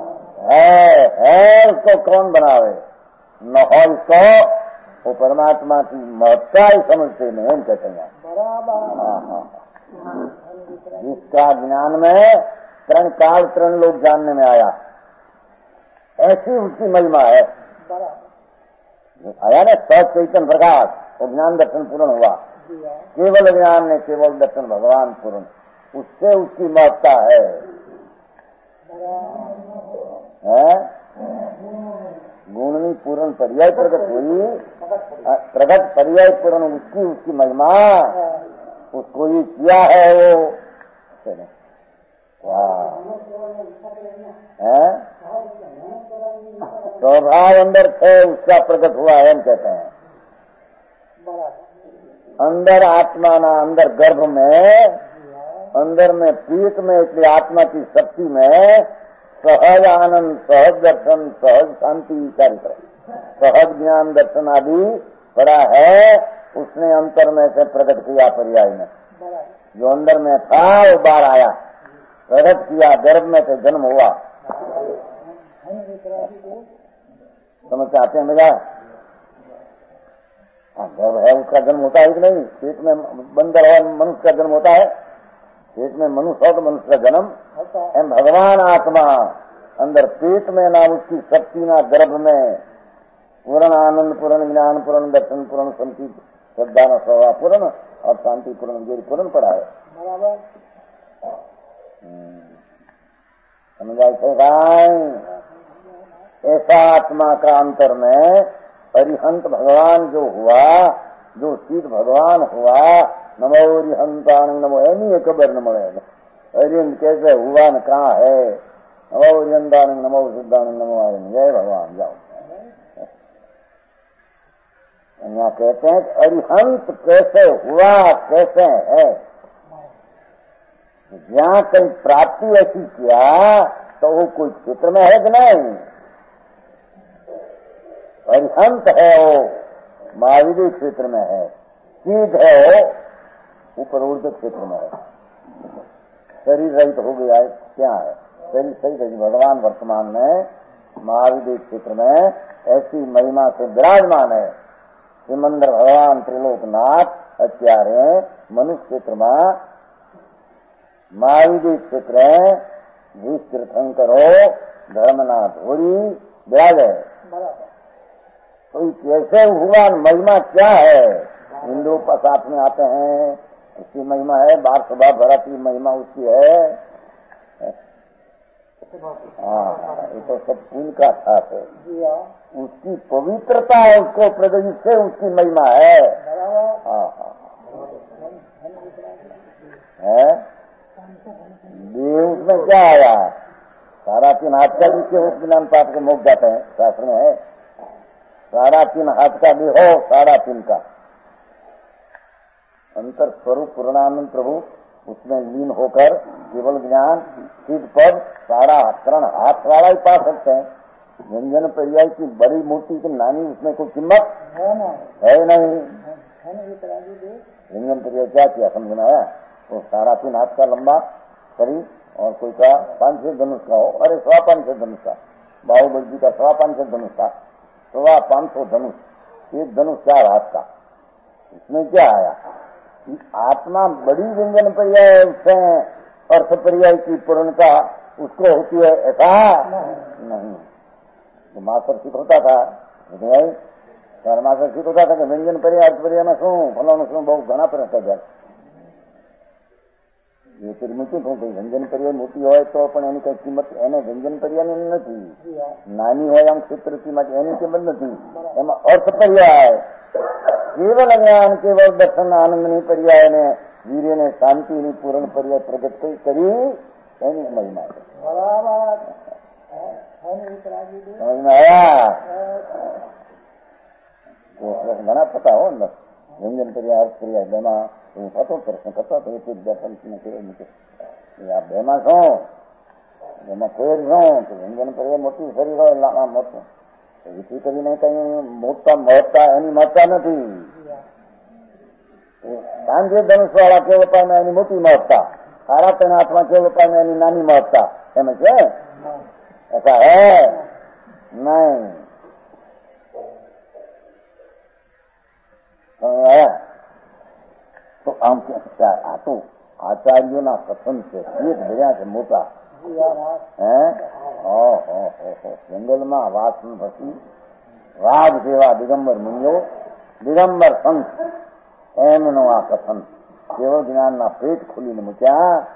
है, उसको कौन बनावे? न हो इसको, वो परमात्मा की महत्ता ही समझते नहीं कहते हैं। जिसका ज्ञान में तरण काल तरण लोग जानने में आया, ऐसी उसकी महिमा है। आया ना सच चैतन्य प्रकाश, वो ज्ञान दर्शन पूर्ण हुआ। केवल ज्ञान ने केवल दर्शन भगवान पूर्ण, उससे उसकी महत्ता है। गुणनी पूर्ण पर्याय प्रकट हुई, प्रकट पर्याय पूर्ण उसकी महिमा, उसको ही किया है वो। स्वभाव अंदर थे, उसका प्रकट हुआ है हम कहते हैं। अंदर आत्मा ना, अंदर गर्भ में, अंदर में पीठ में, इसलिए आत्मा की शक्ति में सहज आनंद, सहज दर्शन, सहज शांति चारित्र, सहज ज्ञान दर्शन आदि पड़ा है। उसने अंतर में से प्रकट किया पर्याय में। जो अंदर में था वो बाहर आया, प्रकट किया, गर्भ में से जन्म हुआ। समझ आते हैं मेरा? गर्भ है, उसका जन्म होता है कि नहीं? पेट में बंदर है, मनुष्य का जन्म होता है। पेट में मनुष्य हो तो मनुष्य का जन्म। भगवान आत्मा अंदर पेट में ना, उसकी शक्ति ना, गर्भ में पूर्ण आनंद, पूर्ण ज्ञान, पूर्ण दर्शन, पूर्ण संकीत, श्रद्धा न स्वभाव पूर्ण और शांति पूर्ण, जो पूर्ण पड़ा है। ऐसा आत्मा का अंतर में अरिहंत भगवान जो हुआ, जो सिद्ध भगवान हुआ, नमो अरिहंतान नमो, नहीं खबर न મળે। अरिहंत कैसे हुआ न कहाँ है? नमो अरिहंतान नमो सिद्धान नमो आयन, जय भगवान। जाओ यहाँ कहते हैं कि अरिहंत कैसे हुआ, कैसे है। जहाँ कहीं प्राप्ति ऐसी किया तो वो कोई क्षेत्र में है कि नहीं? अरिहंत है वो महावीर क्षेत्र में है, सिद्ध है वो ऊपर ऊर्ध्व क्षेत्र में है। शरीर रहित हो गया है, क्या है? शरीर सहित है। भगवान वर्तमान में महावीर क्षेत्र में ऐसी महिमा से विराजमान है। श्रीमंदर भगवान त्रिलोकनाथ અત્યારે મનુષ્ય ક્ષેત્રમાં મહાવીર ક્ષેત્ર વિષ તીર્થંકરો धर्मना धोरी ब्याज है। तो कैसे हुआ, महिमा क्या है? हिंदू का साथ में आते हैं, उसकी महिमा है। बार सुबह भरत की महिमा उसकी है। हाँ, ये तो सब पुण्य का साथ है। उसकी पवित्रता है, उसको प्रगति से उसकी महिमा है। हाँ हाँ है। उसमें क्या आया? सारा 3 हाथ का भी क्यों ज्ञान पाठ को मोक जाते हैं, शास्त्र में है। सारा 3 हाथ का भी हो, सारा 3 का अंतर स्वरूप पूर्णानंद प्रभु उसमें लीन होकर केवल ज्ञान सिद्ध पद सारा करण हाथ वाला ही पा सकते हैं। व्यंजन पर्याय की बड़ी मूर्ति की नानी उसमें कोई कीमत है नहीं। व्यंजन पर्याय क्या किया समझ में आया? वो सारा 3 हाथ का लंबा शरीर और कोई का 500 धनुष का हो, अरे 500 धनुष का, बाहुबली जी का 500 धनुष का, 500 धनुष, एक धनुष 4 हाथ का। इसमें क्या आया? आत्मा बड़ी व्यंजन पर्याय है, उससे अर्थ पर्याय की पूर्णता उसको होती है, ऐसा नहीं। तो मार्गदर्शित होता था, मार्गदर्शित होता था कि व्यंजन पर्याय अर्थ पर्याय में शू फलानु शू बहुत घना पर जाए। ये फिर મૂકી શું કઈ વ્યંજન પર્યાય મોટી હોય તો પણ એની કઈ કિંમત, એને વ્યંજન પર્યાયની નથી, નાની હોય આમ ક્ષેત્રથી માટે એની કિંમત નથી। એમાં અર્થ પર્યાય કેવલ જ્ઞાન કેવલ દર્શન આનંદની પર્યાય ને વીર્ય ને શાંતિની પૂર્ણ પર્યાય પ્રગટ કરી એની મહિમા છે। સમજમાં આયા? ઘણા થતા હો અંદર વ્યંજન પર્યાય અર્થ પર્યાય બેમાં થતો પ્રશ્ન થતો હતો। એક દર્શન આ બેમાં શું, એમાં ફેર શું કે વ્યંજન પર્યાય મોટી શરીર હોય લાંબા મોટું વિધિ કરીને કઈ મોટા મહત્તા એની મહત્તા નથી। સાંજે ધનુષ વાળા કેવ પામે એની મોટી મહત્તા, સારા 3 હાથમાં કેવ પામે એની નાની મહત્તા, એમ છે? ऐसा है नहीं। तो आम क्या आ तो आचार्यों कथन से एक भर्या से मोटा है। जंगल में वासन भसी राज सेवा दिगंबर मुनियो दिगंबर संत एमनो आ कथन केवल ज्ञान ना पेट खुली ने मुक्या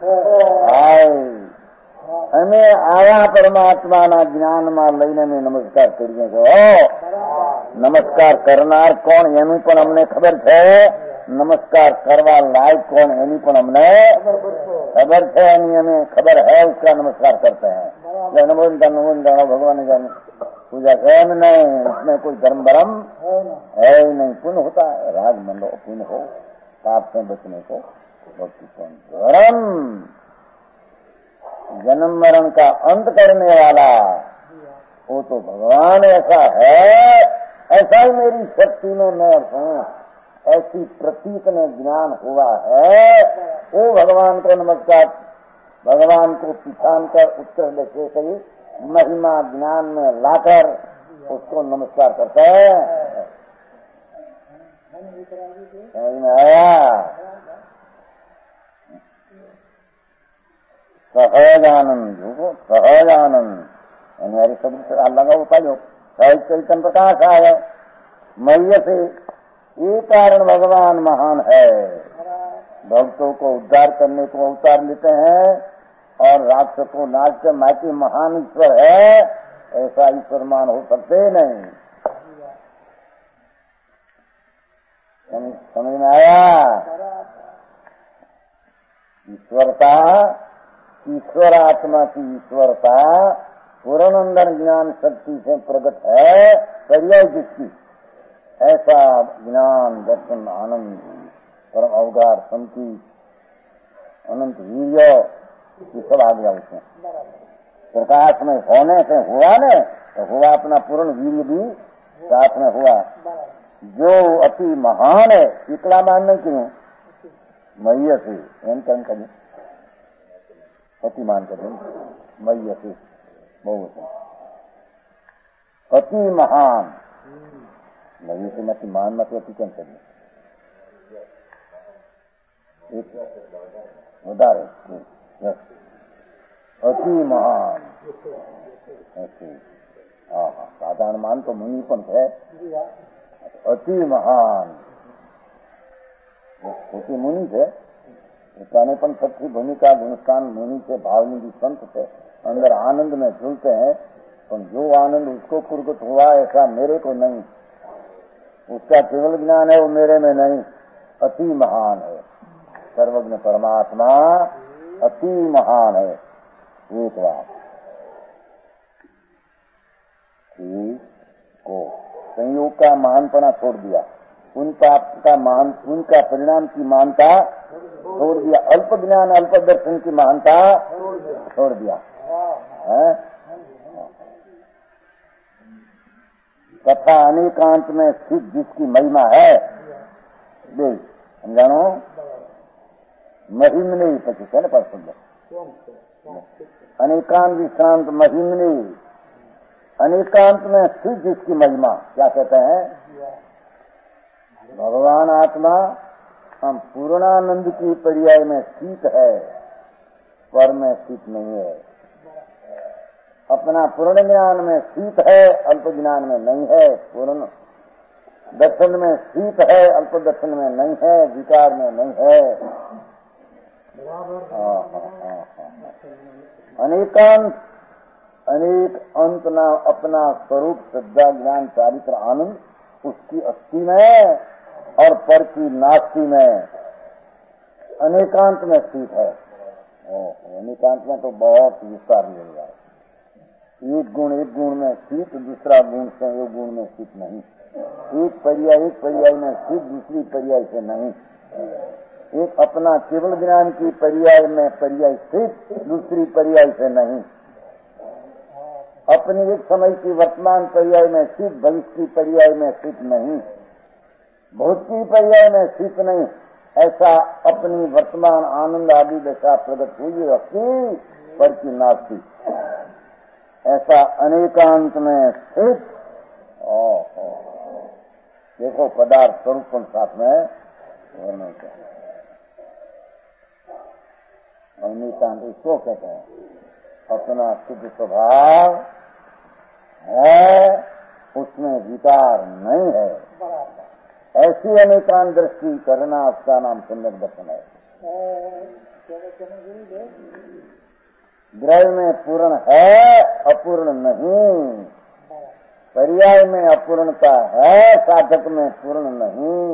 અમે આયા પરમાત્માના જ્ઞાનમાં લઈને અમે નમસ્કાર કરીએ છીએ। નમસ્કાર કરનાર કોણ એનું પણ અમને ખબર છે, નમસ્કાર કરવા લાયક कौन એની પણ અમને ખબર છે, એની हमें खबर है, उसका नमस्कार करते हैं। नमो नमो भगवान जाने पूजा है नहीं, उसमें कोई धर्म भरम है ही नहीं। पुण्य होता है, राग मंडो पुण्य हो, पाप से बचने को भक्ति धर्म जन्म मरण का अंत करने वाला वो तो भगवान ऐसा है। ऐसा ही मेरी शक्ति में मैं हूँ, ऐसी प्रतीक में ज्ञान हुआ है। वो भगवान को नमस्कार, भगवान को पिछान कर उत्तर देखे कही महिमा ज्ञान में लाकर उसको नमस्कार करता है। समझ में आया? सहजानंद सहजानंद हमारे शब्द से लगा उपायो सहज चैतन्य प्रकाश आय मह्य से ये कारण भगवान महान है। भक्तों को उद्धार करने को अवतार लेते हैं और राक्षस को नाच के माटी महान ईश्वर है, ऐसा ईश्वर मान हो सकते नहीं। समझ में आया? ईश्वरता, ईश्वर आत्मा की ईश्वरता पूर्णानंद ज्ञान शक्ति से प्रकट है। पर्याय जिसकी ऐसा ज्ञान दर्शन आनंद परम अवगार शांति अनंत वीर्य ये सब आ गया उसमें। प्रकाश में होने से हुआ न तो हुआ अपना पूर्ण वीर्य भी साथ में हुआ। जो अति महान है इतना मानने क्यों मह्य से एम कम करें अति मान करें मह्य से बहुत अति महान मह्य से मति मान मत अति कम करें વધારે અતિ મહાન. સાધારણ માન તો મુનિ પણ છે. અતિ મહાન ખોટી મુનિ છે. પોતાने પણ सबकी भूमिका गुणस्थान मुनि से भावनिधि संत से अंदर आनंद में झूलते हैं, पर जो आनंद उसको प्रगट हुआ ऐसा मेरे को नहीं. उसका केवल ज्ञान है वो मेरे में नहीं. अति महान है सर्वज्ञ परमात्मा, अति महान है. एक बात को संयोग का महानपना छोड़ दिया, उनका परिणाम की महानता छोड़ दिया, अल्प ज्ञान अल्प दर्शन की महानता छोड़ दिया. तथा अनेकांत में स्थित जिसकी महिमा है, देख समझानो महिमनी પછી છે ને પર શબ્દ अनेकांत विश्रांत महिमनी, अनेकांत में स्थित जिसकी महिमा. क्या कहते हैं? भगवान आत्मा हम पूर्णानंद की पर्याय में स्थित है, पर में स्थित नहीं है. अपना पूर्ण ज्ञान में स्थित है, अल्प ज्ञान में नहीं है. पूर्ण दर्शन में स्थित है, अल्प दर्शन में नहीं है, विकार में नहीं है. अनेकांत अनेक अंत ना अपना स्वरूप श्रद्धा ज्ञान चारित्र आनंद उसकी अस्थि में और पर की नास्ति में अनेकांत में स्थित है. अनेकांत में तो बहुत विस्तार मिल रहा है. एक गुण में स्थित, दूसरा गुण संयोग गुण में स्थित नहीं. एक पर्याय में स्थित, दूसरी पर्याय से नहीं. एक अपना केवल ज्ञान की पर्याय में पर्याय स्थित, दूसरी पर्याय से नहीं. अपनी एक समय की वर्तमान पर्याय में स्थित, भविष्य की पर्याय में स्थित नहीं. भूत की पर्याय में स्थित नहीं. ऐसा अपनी वर्तमान आनंद आदि दशा प्रकट हुई रखी, पर की नास्ती. ऐसा अनेकांत में स्थित. देखो पदार्थ स्वरूप साथ में होना चाहिए. अनेकांत इसको कहते हैं अपना शुद्ध स्वभाव है, उसमें विकार नहीं है. ऐसी अनेकांत दृष्टि करना उसका नाम सम्यक दर्शन है. ग्रह में पूर्ण है, अपूर्ण नहीं. पर्याय में अपूर्णता है, साधक में पूर्ण नहीं.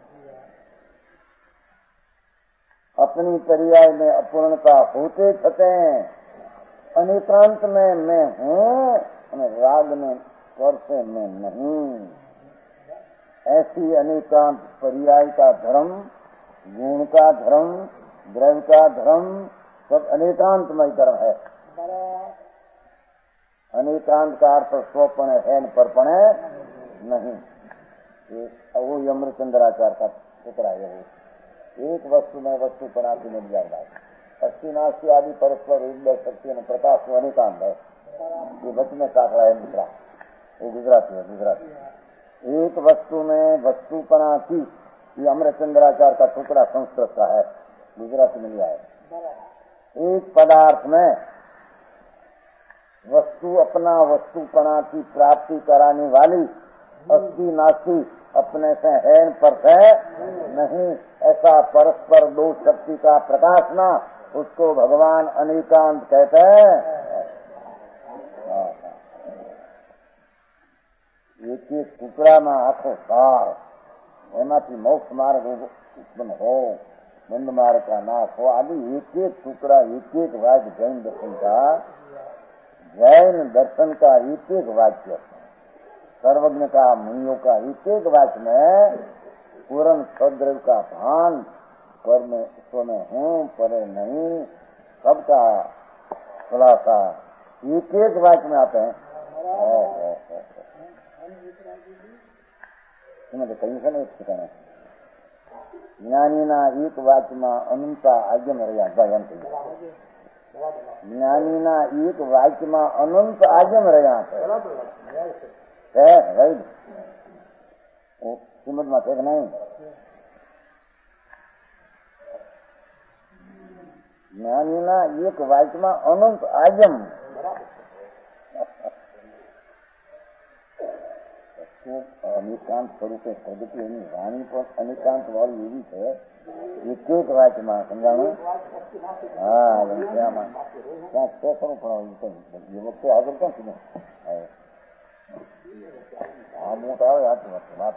अपनी पर्याय में अपूर्णता होते छते अनेकांत में मैं हूँ, राग में स्पर्श में नहीं. ऐसी अनेकांत पर्याय का धर्म, गुण का धर्म, द्रव्य का धर्म सब अनेकांतमय धर्म है. अनेकांत का अर्थ स्वपण है, परपण नहीं. वो यमचंद्राचार्य का टुकड़ा है. एक वस्तु में वस्तुपना की मिल जाएगा. अस्थि आदि परस्पर शक्ति प्रकाश को अनेकांत है. ये बच में काकड़ा है दूसरा, वो गुजराती है. गुजराती एक वस्तु में वस्तुपना की, ये अमरचंद्राचार्य का टुकड़ा संस्कृत का है, गुजराती मिल जाएगा. एक पदार्थ में वस्तु अपना वस्तुपना की प्राप्ति कराने वाली अस्थि नास्ति अपने से है पर से नहीं. ऐसा परस्पर दो शक्ति का प्रकाशना, उसको भगवान अनेकांत कहते हैं. एक एक टुकड़ा में आखो सार, एमांथी मोक्ष मार्ग उत्पन्न हो, बंद मार्ग का नाश हो, आदि एक एक टुकड़ा, एक एक वाक्य जैन दर्शन का एक एक वाक्य, सर्वज्ञ का मुनियों का एक एक वाक्य में पूर्ण सद्रव का भान, पर में ईश्वर में हूँ, परे नहीं, सबका खुलासा एक एक वाक्य में आते हैं. कहीं से नहीं ठिकाना. જ્ઞાનીના એક વાક્યમાં અનંતા આજ્ઞ રહ્યા. જ્ઞાનીના એક વાક્યમાં અનંત આજ્ઞ રહ્યા છે. શ્રીમદમાં છે કે નહીં? જ્ઞાનીના એક વાક્યમાં અનંત આજમ. અનેકાંત સ્વરૂપે પ્રગતિ એની વાણી પણ અનેકાંત વાળી એવી છે. એક એક વાક્યમાં સમજાણું. હા ત્યાં છે ખરું પણ એ વખતે આગળ ક્યાં છે આ મોટ આવે આટલી વાત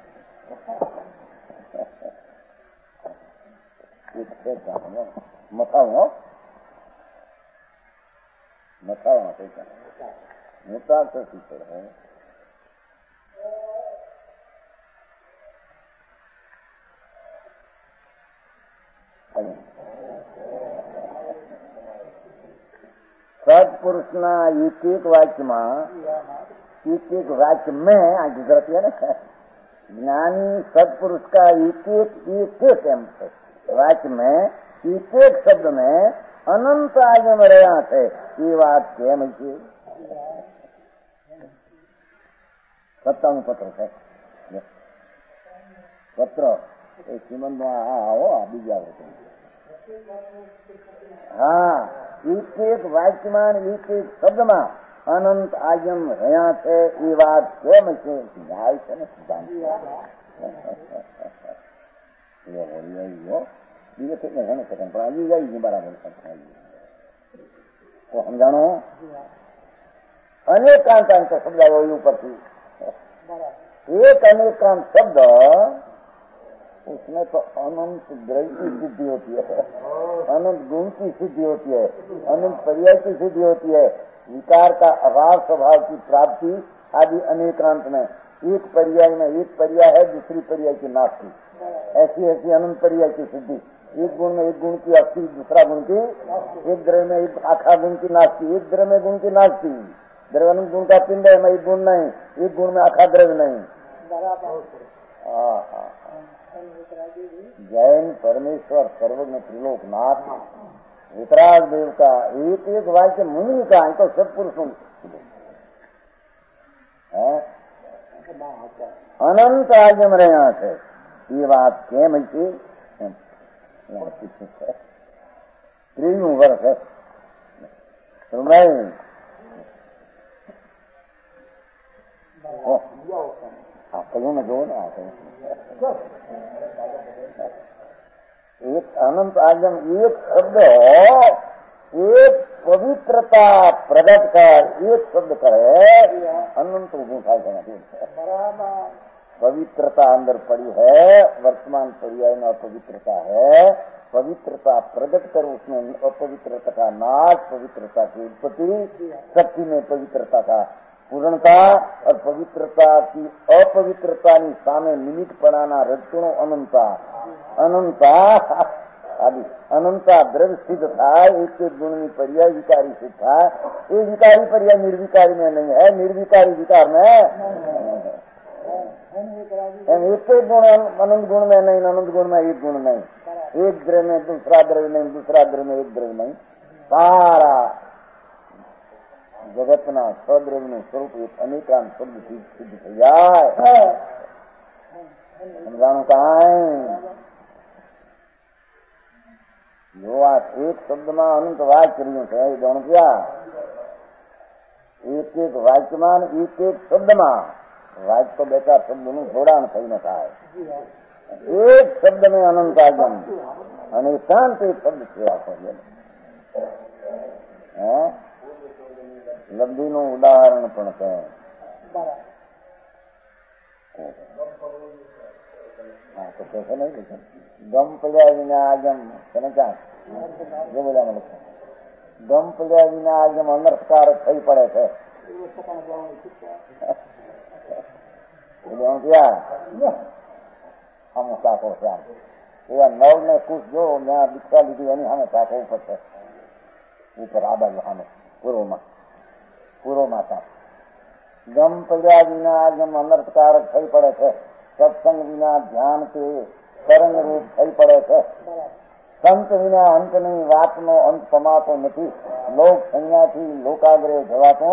મથાવું મથાવા મોટા થતી છે. સત્પુરુષના એક એક વાક્યમાં एक एक वाक्य में आ गुजरती है ना. ज्ञानी सत्पुरुष का एक एक एम है वाक्य में एक एक शब्द में अनंत आगम रहा है. ये बात केम है. 57 पत्र है. पत्र श्रीमंत आओ बीजा हाँ एक एक वाक्य में एक एक शब्द में अनंत आयम રહ્યા છે. એ વાત કેમ છે? જાય છે ને સિદ્ધાંત. બીજે થઈ ને ઘણું સેકન્ડ પણ આવી જાય બરાબર સમજાણો. અનેકાંત અંત સમજાવો એ ઉપરથી एक अनेकांत शब्द उसमें तो अनंत ग्रह की सिद्धि होती है, अनंत गुण की सिद्धि होती है, अनंत पर्याय की सिद्धि होती है. विकार का अभाव स्वभाव की प्राप्ति आदि अनेकांत में एक पर्याय में एक पर्याय है, दूसरी पर्याय की नास्ति. ऐसी ऐसी अनंत पर्याय की सिद्धि. एक गुण में एक गुण की अस्थि, दूसरा गुण की, एक द्रव्य में एक आखा गुण की नास्ति, एक द्रव्य में गुण की नास्ति. द्रव्य गुण का पिंड है, में एक गुण नहीं, एक गुण में आखा द्रव्य नहीं. जैन परमेश्वर सर्वज्ञ त्रिलोकनाथ वितराग देव का एक एक वाक्य मुनि का है तो सत्पुरुषों अनंत आजम रहा है. ये बात केम है. त्रियों वर्ष है तो मैं कहीं में जो ना एक अनंत आजम एक शब्द एक पवित्रता प्रकट कर एक शब्द करे अनंत उठा बराबर. पवित्रता अंदर पड़ी है, वर्तमान पर्याय में अपवित्रता है. पवित्रता प्रकट कर उसमें अपवित्रता का नाश, पवित्रता की उत्पत्ति, शक्ति में पवित्रता का पूर्णता और पवित्रता की अपवित्रता सामे निमित्त पड़ाना रजगुणो अनंता अनंता आदि अनंता द्रव्य सिद्ध था. एक एक गुण में पर्याय विकारी सिद्ध था. ये विकारी पर्याय निर्विकारी में नहीं है, निर्विकारी विकार में एक एक गुण अनंत गुण में नहीं, अनंत गुण में एक गुण नहीं, एक द्रव्य में दूसरा द्रव्य नहीं, दूसरा द्रव्य में एक द्रव्य नहीं. सारा जगतना सद्रव्य स्वरूप एक अनेकांत शब्द सिद्ध થઈ જાય. સમજાણું કાંઈ જો આ એક શબ્દમાં અનંત વાત કર્યું છે એ જાણું ક્યાં એક એક વાક્યમાં એક એક શબ્દમાં વાક્ય તો બે ચાર શબ્દનું જોડાણ થઈને થાય. એક શબ્દ में अनंत आगम અને શાંત એક શબ્દ સેવા કરીએ. લબ્ધી નું ઉદાહરણ પણ છે. હા તો કહે નહીં ગમ પડ્યા વિના આગમ તેને ક્યાં જે બધા મળે છે. ગમ પડ્યા વિના આગમ અનર્થકારક થઈ પડે છે. આમાં સાકો છે. આમ એવા નવ ને ખુશ જો ત્યાં દીક્ષા લીધી એની સામે સાકો ઉપર છે. ઉપર આ બાજુ સામે પૂર્વ માતા ગમ પડ્યા વિના આગમ અનર્થકારક થઈ પડે છે. સત્સંગ વિના ધ્યાન કે તરંગ રૂપ થઈ પડે છે. સંત વિના અંત નહીં, વાતનો અંત પમાતો નથી. લોક સંજ્ઞાથી લોકાગ્રહ જવાતો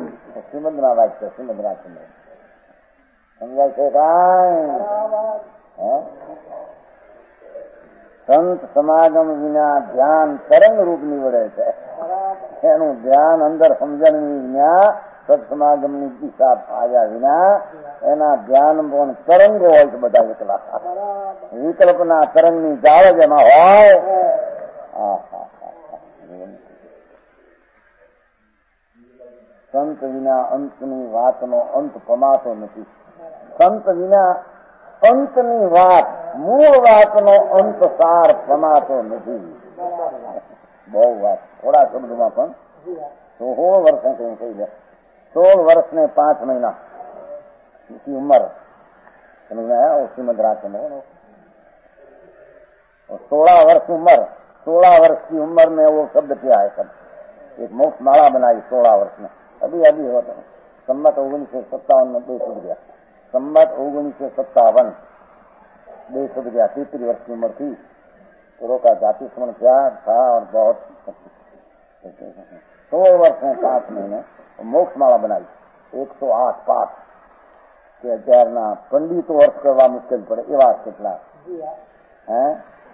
શ્રીમદ ના વાક્ય શ્રીમદ રાજચંદ્ર સમજાય છે. કાંઈ સંત સમાગમ વિના ધ્યાન તરંગ રૂપ નીવડે છે. એનું ધ્યાન અંદર સમજણની વિના સત્સમાગમની દિશા આવ્યા વિના એના ધ્યાન પણ તરંગો હોય છે બધા એકલા. વિકલ્પના તરંગની જાળ જ એમાં હોય. સંત વિના અંતની વાતનો અંત પમાતો નથી. સંત વિના અંતની વાત, મૂળ વાતનો અંત સાર પમાતો નથી. બહુ વાત થોડા શબ્દમાં પણ 16 વર્ષે કઈ કહી દે. 16 वर्ष ने 5 महीना उसकी उम्र समझ में आया. उसी मद्रास में 16 वर्ष उम्र, 16 वर्ष की उम्र में वो शब्द क्या है? सब एक मोक्ष माला बनाई 16 वर्ष में. अभी होता है. संमत 1957 में देश उठ गया. संमत 1957 देश उठ गया. 33 वर्ष की उम्र थी. गुरु का जाति स्मरण किया था और बहुत 16 वर्ष में 5 महीने मोक्ष माला बनाई. 108 पाठ કે અત્યારના પંડિતો અર્થ કરવા મુશ્કેલ પડે એવા કેટલા હે.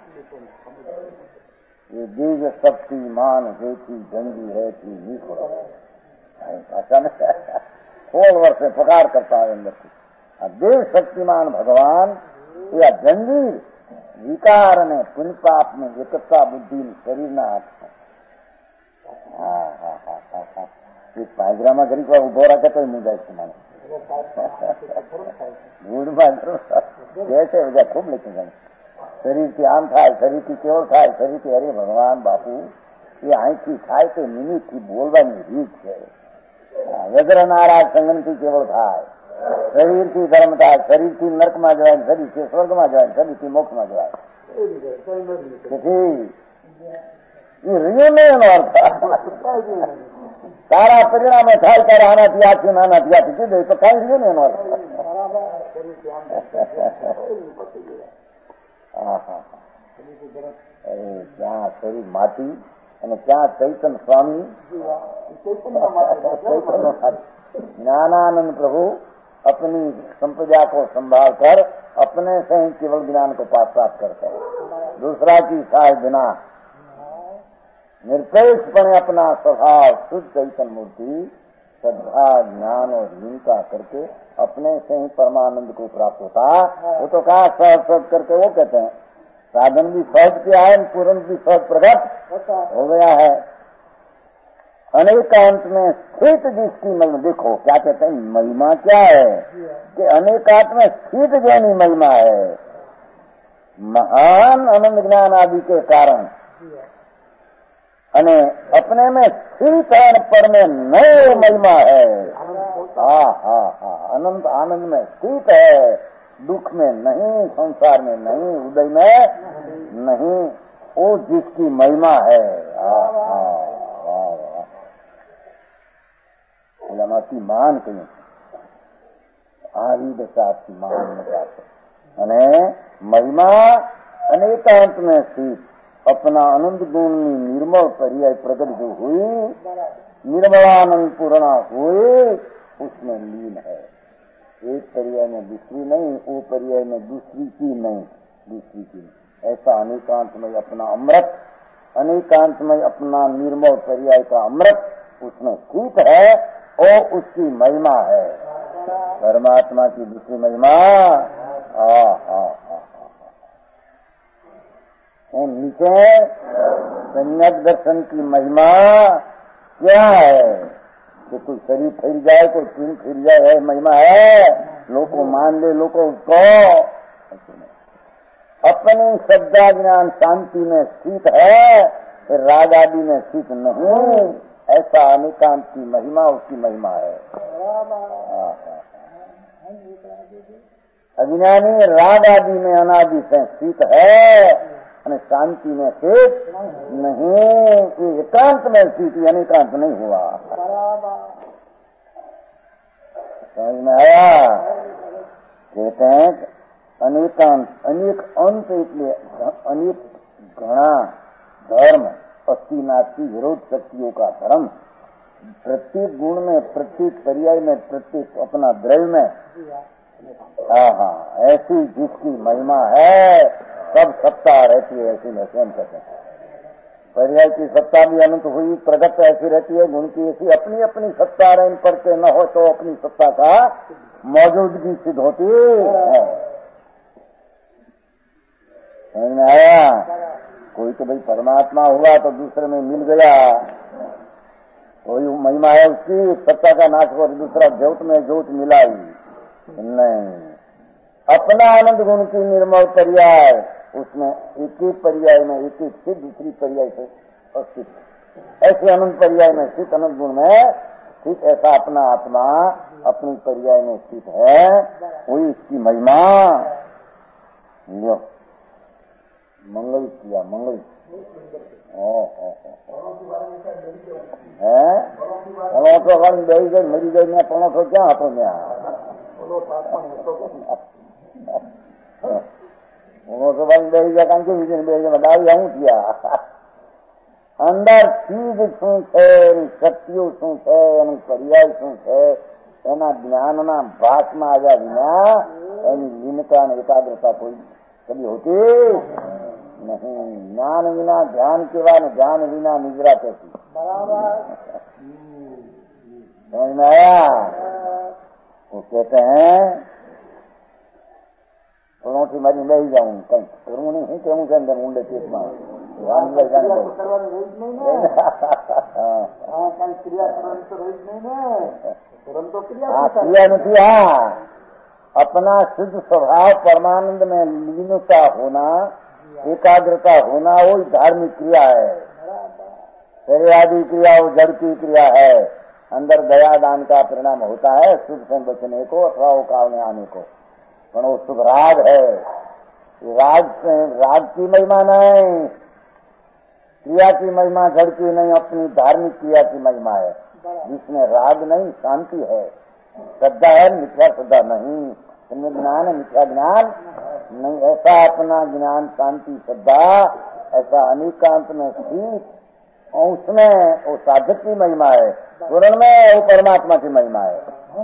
એ દિવ્ય શક્તિ માન જેથી જંગી રહેતી નીકળો ભાષા ને 16 વર્ષે પગાર કરતા હોય અંદરથી. આ દેવ શક્તિમાન ભગવાન એ આ જંગીર વિકાર અને પુણ્યપાપની એકતા બુદ્ધિ શરીરના હાથમાં. પાજરામાં ઘડીક વાર ઉભો રાખે તો મુંજાય છે માણસ. ગુડમાં છે બધા ખૂબ લખી જાય. શરીરથી આમ થાય, શરીરથી કેવો થાય, શરીરથી અરે ભગવાન બાપુ એ અહીંથી થાય તો નિમિત્તથી બોલવાની રીત છે. વજ્ર નારાજ સંગનથી કેવો થાય, શરીરથી ધર્મ થાય, શરીરથી નર્કમાં જવાય, શરીરથી સ્વર્ગમાં જવાય, શરીરથી મોક્ષમાં જવાય. તેથી એ રહ્યો ને એનો અર્થ તારા પરિણામે થાય તારા આનાથી આથી નાનાથી આથી કીધું તો કઈ રહ્યું ને એનો અર્થ. ત્યાં શરીર માટી અને ત્યાં ચૈતન્ય સ્વામી ज्ञानानंद प्रभु अपनी संप्रदा को संभाल कर अपने से ही केवल ज्ञान को प्राप्त करते हैं. दूसरा की सहाय बिना निरपेक्षपणे अपना स्वभाव शुद्ध चैतन्य मूर्ति श्रद्धा ज्ञान और हीनता करके अपने से ही परमानंद को प्राप्त होता. वो तो कहा सहज सहज करके वो कहते हैं साधन भी सहज किया है, पूर्ण भी सहज प्रकट हो गया है. अनेकांत में स्थित जिसकी महिमा, देखो क्या कहते हैं महिमा क्या है कि अनेकांत में स्थित जैनी महिमा है. महान आनंद ज्ञान आदि के कारण अने अपने में स्थित है पर में नए महिमा है. अनंत आनंद में स्थित है, दुख में नहीं, संसार में नहीं, उदय में नहीं, वो जिसकी महिमा है. એમાંથી માન કહ્યું આવી દશા આપતી માન અને મહિમા અને એકાંત में स्थित अपना आनंद गुण में निर्मल पर्याय प्रकट जो हुई, निर्मलानंद पूर्णा हुई, उसमें लीन है. एक पर्याय में दूसरी नहीं, वो पर्याय में दूसरी की नहीं, दूसरी की नहीं. ऐसा अनेकांत में अपना अमृत, अनेकांत में अपना निर्मल पर्याय का अमृत उसमें स्थित है और उसकी महिमा है. परमात्मा की दूसरी महिमा नीचे सम्यक दर्शन की महिमा क्या है कि कोई शरीर फैल जाए, कोई पीन फिर जाए, है महिमा है. लोग को मान ले, लोग को उसको अपनी श्रद्धा ज्ञान शांति में स्थित है, राग आदि में स्थित नहीं. ऐसा अनेकांत की महिमा उसकी महिमा है. अज्ञानी राग आदि में अनादि से स्थित है और शांति में स्थित नहीं. एकांत में स्थिति अनेकांत नहीं हुआ. समझ में आया? कहते हैं अनेकांत, अनेक अंत એટલે अनेक घना धर्म अस्थि नास्ति विरोध शक्तियों का धर्म प्रत्येक गुण में, प्रत्येक पर्याय में, प्रत्येक अपना द्रव्य में हाँ, ऐसी जिसकी महिमा है सब सत्ता रहती है, ऐसी में स्वयं कहते हैं। पर्याय की सत्ता भी अनंत हुई, प्रगट ऐसी रहती है, गुण की ऐसी अपनी अपनी सत्ता है, इन पर के न हो तो अपनी सत्ता का मौजूदगी सिद्ध होती है। समझ में आया? कोई तो भाई परमात्मा हुआ तो दूसरे में मिल गया, कोई महिमा है उसकी सत्ता का नाश हो, दूसरा ज्योत में ज्योत मिलाई नहीं। अपना आनंद गुण की निर्मल पर्याय, उसमें एक एक पर्याय में एक एक से दूसरी पर्याय से स्थित, ऐसे अनंत पर्याय में स्थित, अनंत गुण में स्थित, ऐसा अपना आत्मा अपनी पर्याय में स्थित है, वही इसकी महिमा। लो मंगल किया, मंगल है पणोठो वन बेही गई मरी गई ने पणोठो क्या હતો ત્યાં પણોઠો वन બેહી ગયા કારણ કે બીજે બેહી ગયા દાવી આવું થયા અંદર ચીજ શું છે, શક્તિઓ શું છે, એનું પર્યાય શું છે, એના જ્ઞાનના ભાસમાં આવ્યા વિના એની લીનતા અને એકાગ્રતા કોઈ કદી હોતી नहीं। ज्ञान बिना ध्यान के बाद ज्ञान बिना निद्रा कैसी? समझ में आया? वो कहते हैं परोठी मारी ले जाऊं कहीं करूं नहीं क्यों के अंदर मुंडे पेट में क्रिया नहीं। हाँ, अपना शुद्ध स्वभाव परमानंद में लीनता होना, एकाग्रता होना, वो धार्मिक क्रिया है। शरीर आदि क्रिया वो जड़ की क्रिया है। अंदर दया दान का परिणाम होता है शुभ से बचने को अथवा वो काल में आने को, पर वो शुभ राग है। राग की महिमा नहीं, क्रिया की महिमा जड़ की नहीं, अपनी धार्मिक क्रिया की महिमा है, जिसमें राग नहीं शांति है। श्रद्धा है, मिथ्या श्रद्धा नहीं, ज्ञान है, मिथ्या ज्ञान नहीं। ऐसा अपना ज्ञान शांति श्रद्धा ऐसा अनेकांत में स्थित, और उसमें वो साधक की महिमा है, पूर्ण में वो परमात्मा की महिमा है।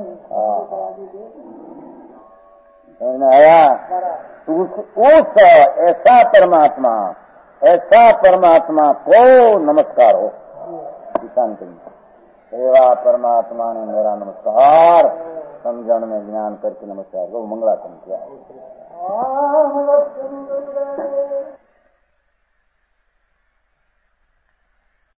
आया उस ऐसा परमात्मा को नमस्कार हो। किसान कहीं एवा परमात्मा ने मेरा नमस्कार, समझण में ज्ञान करके नमस्कार को मंगलाचरण किया।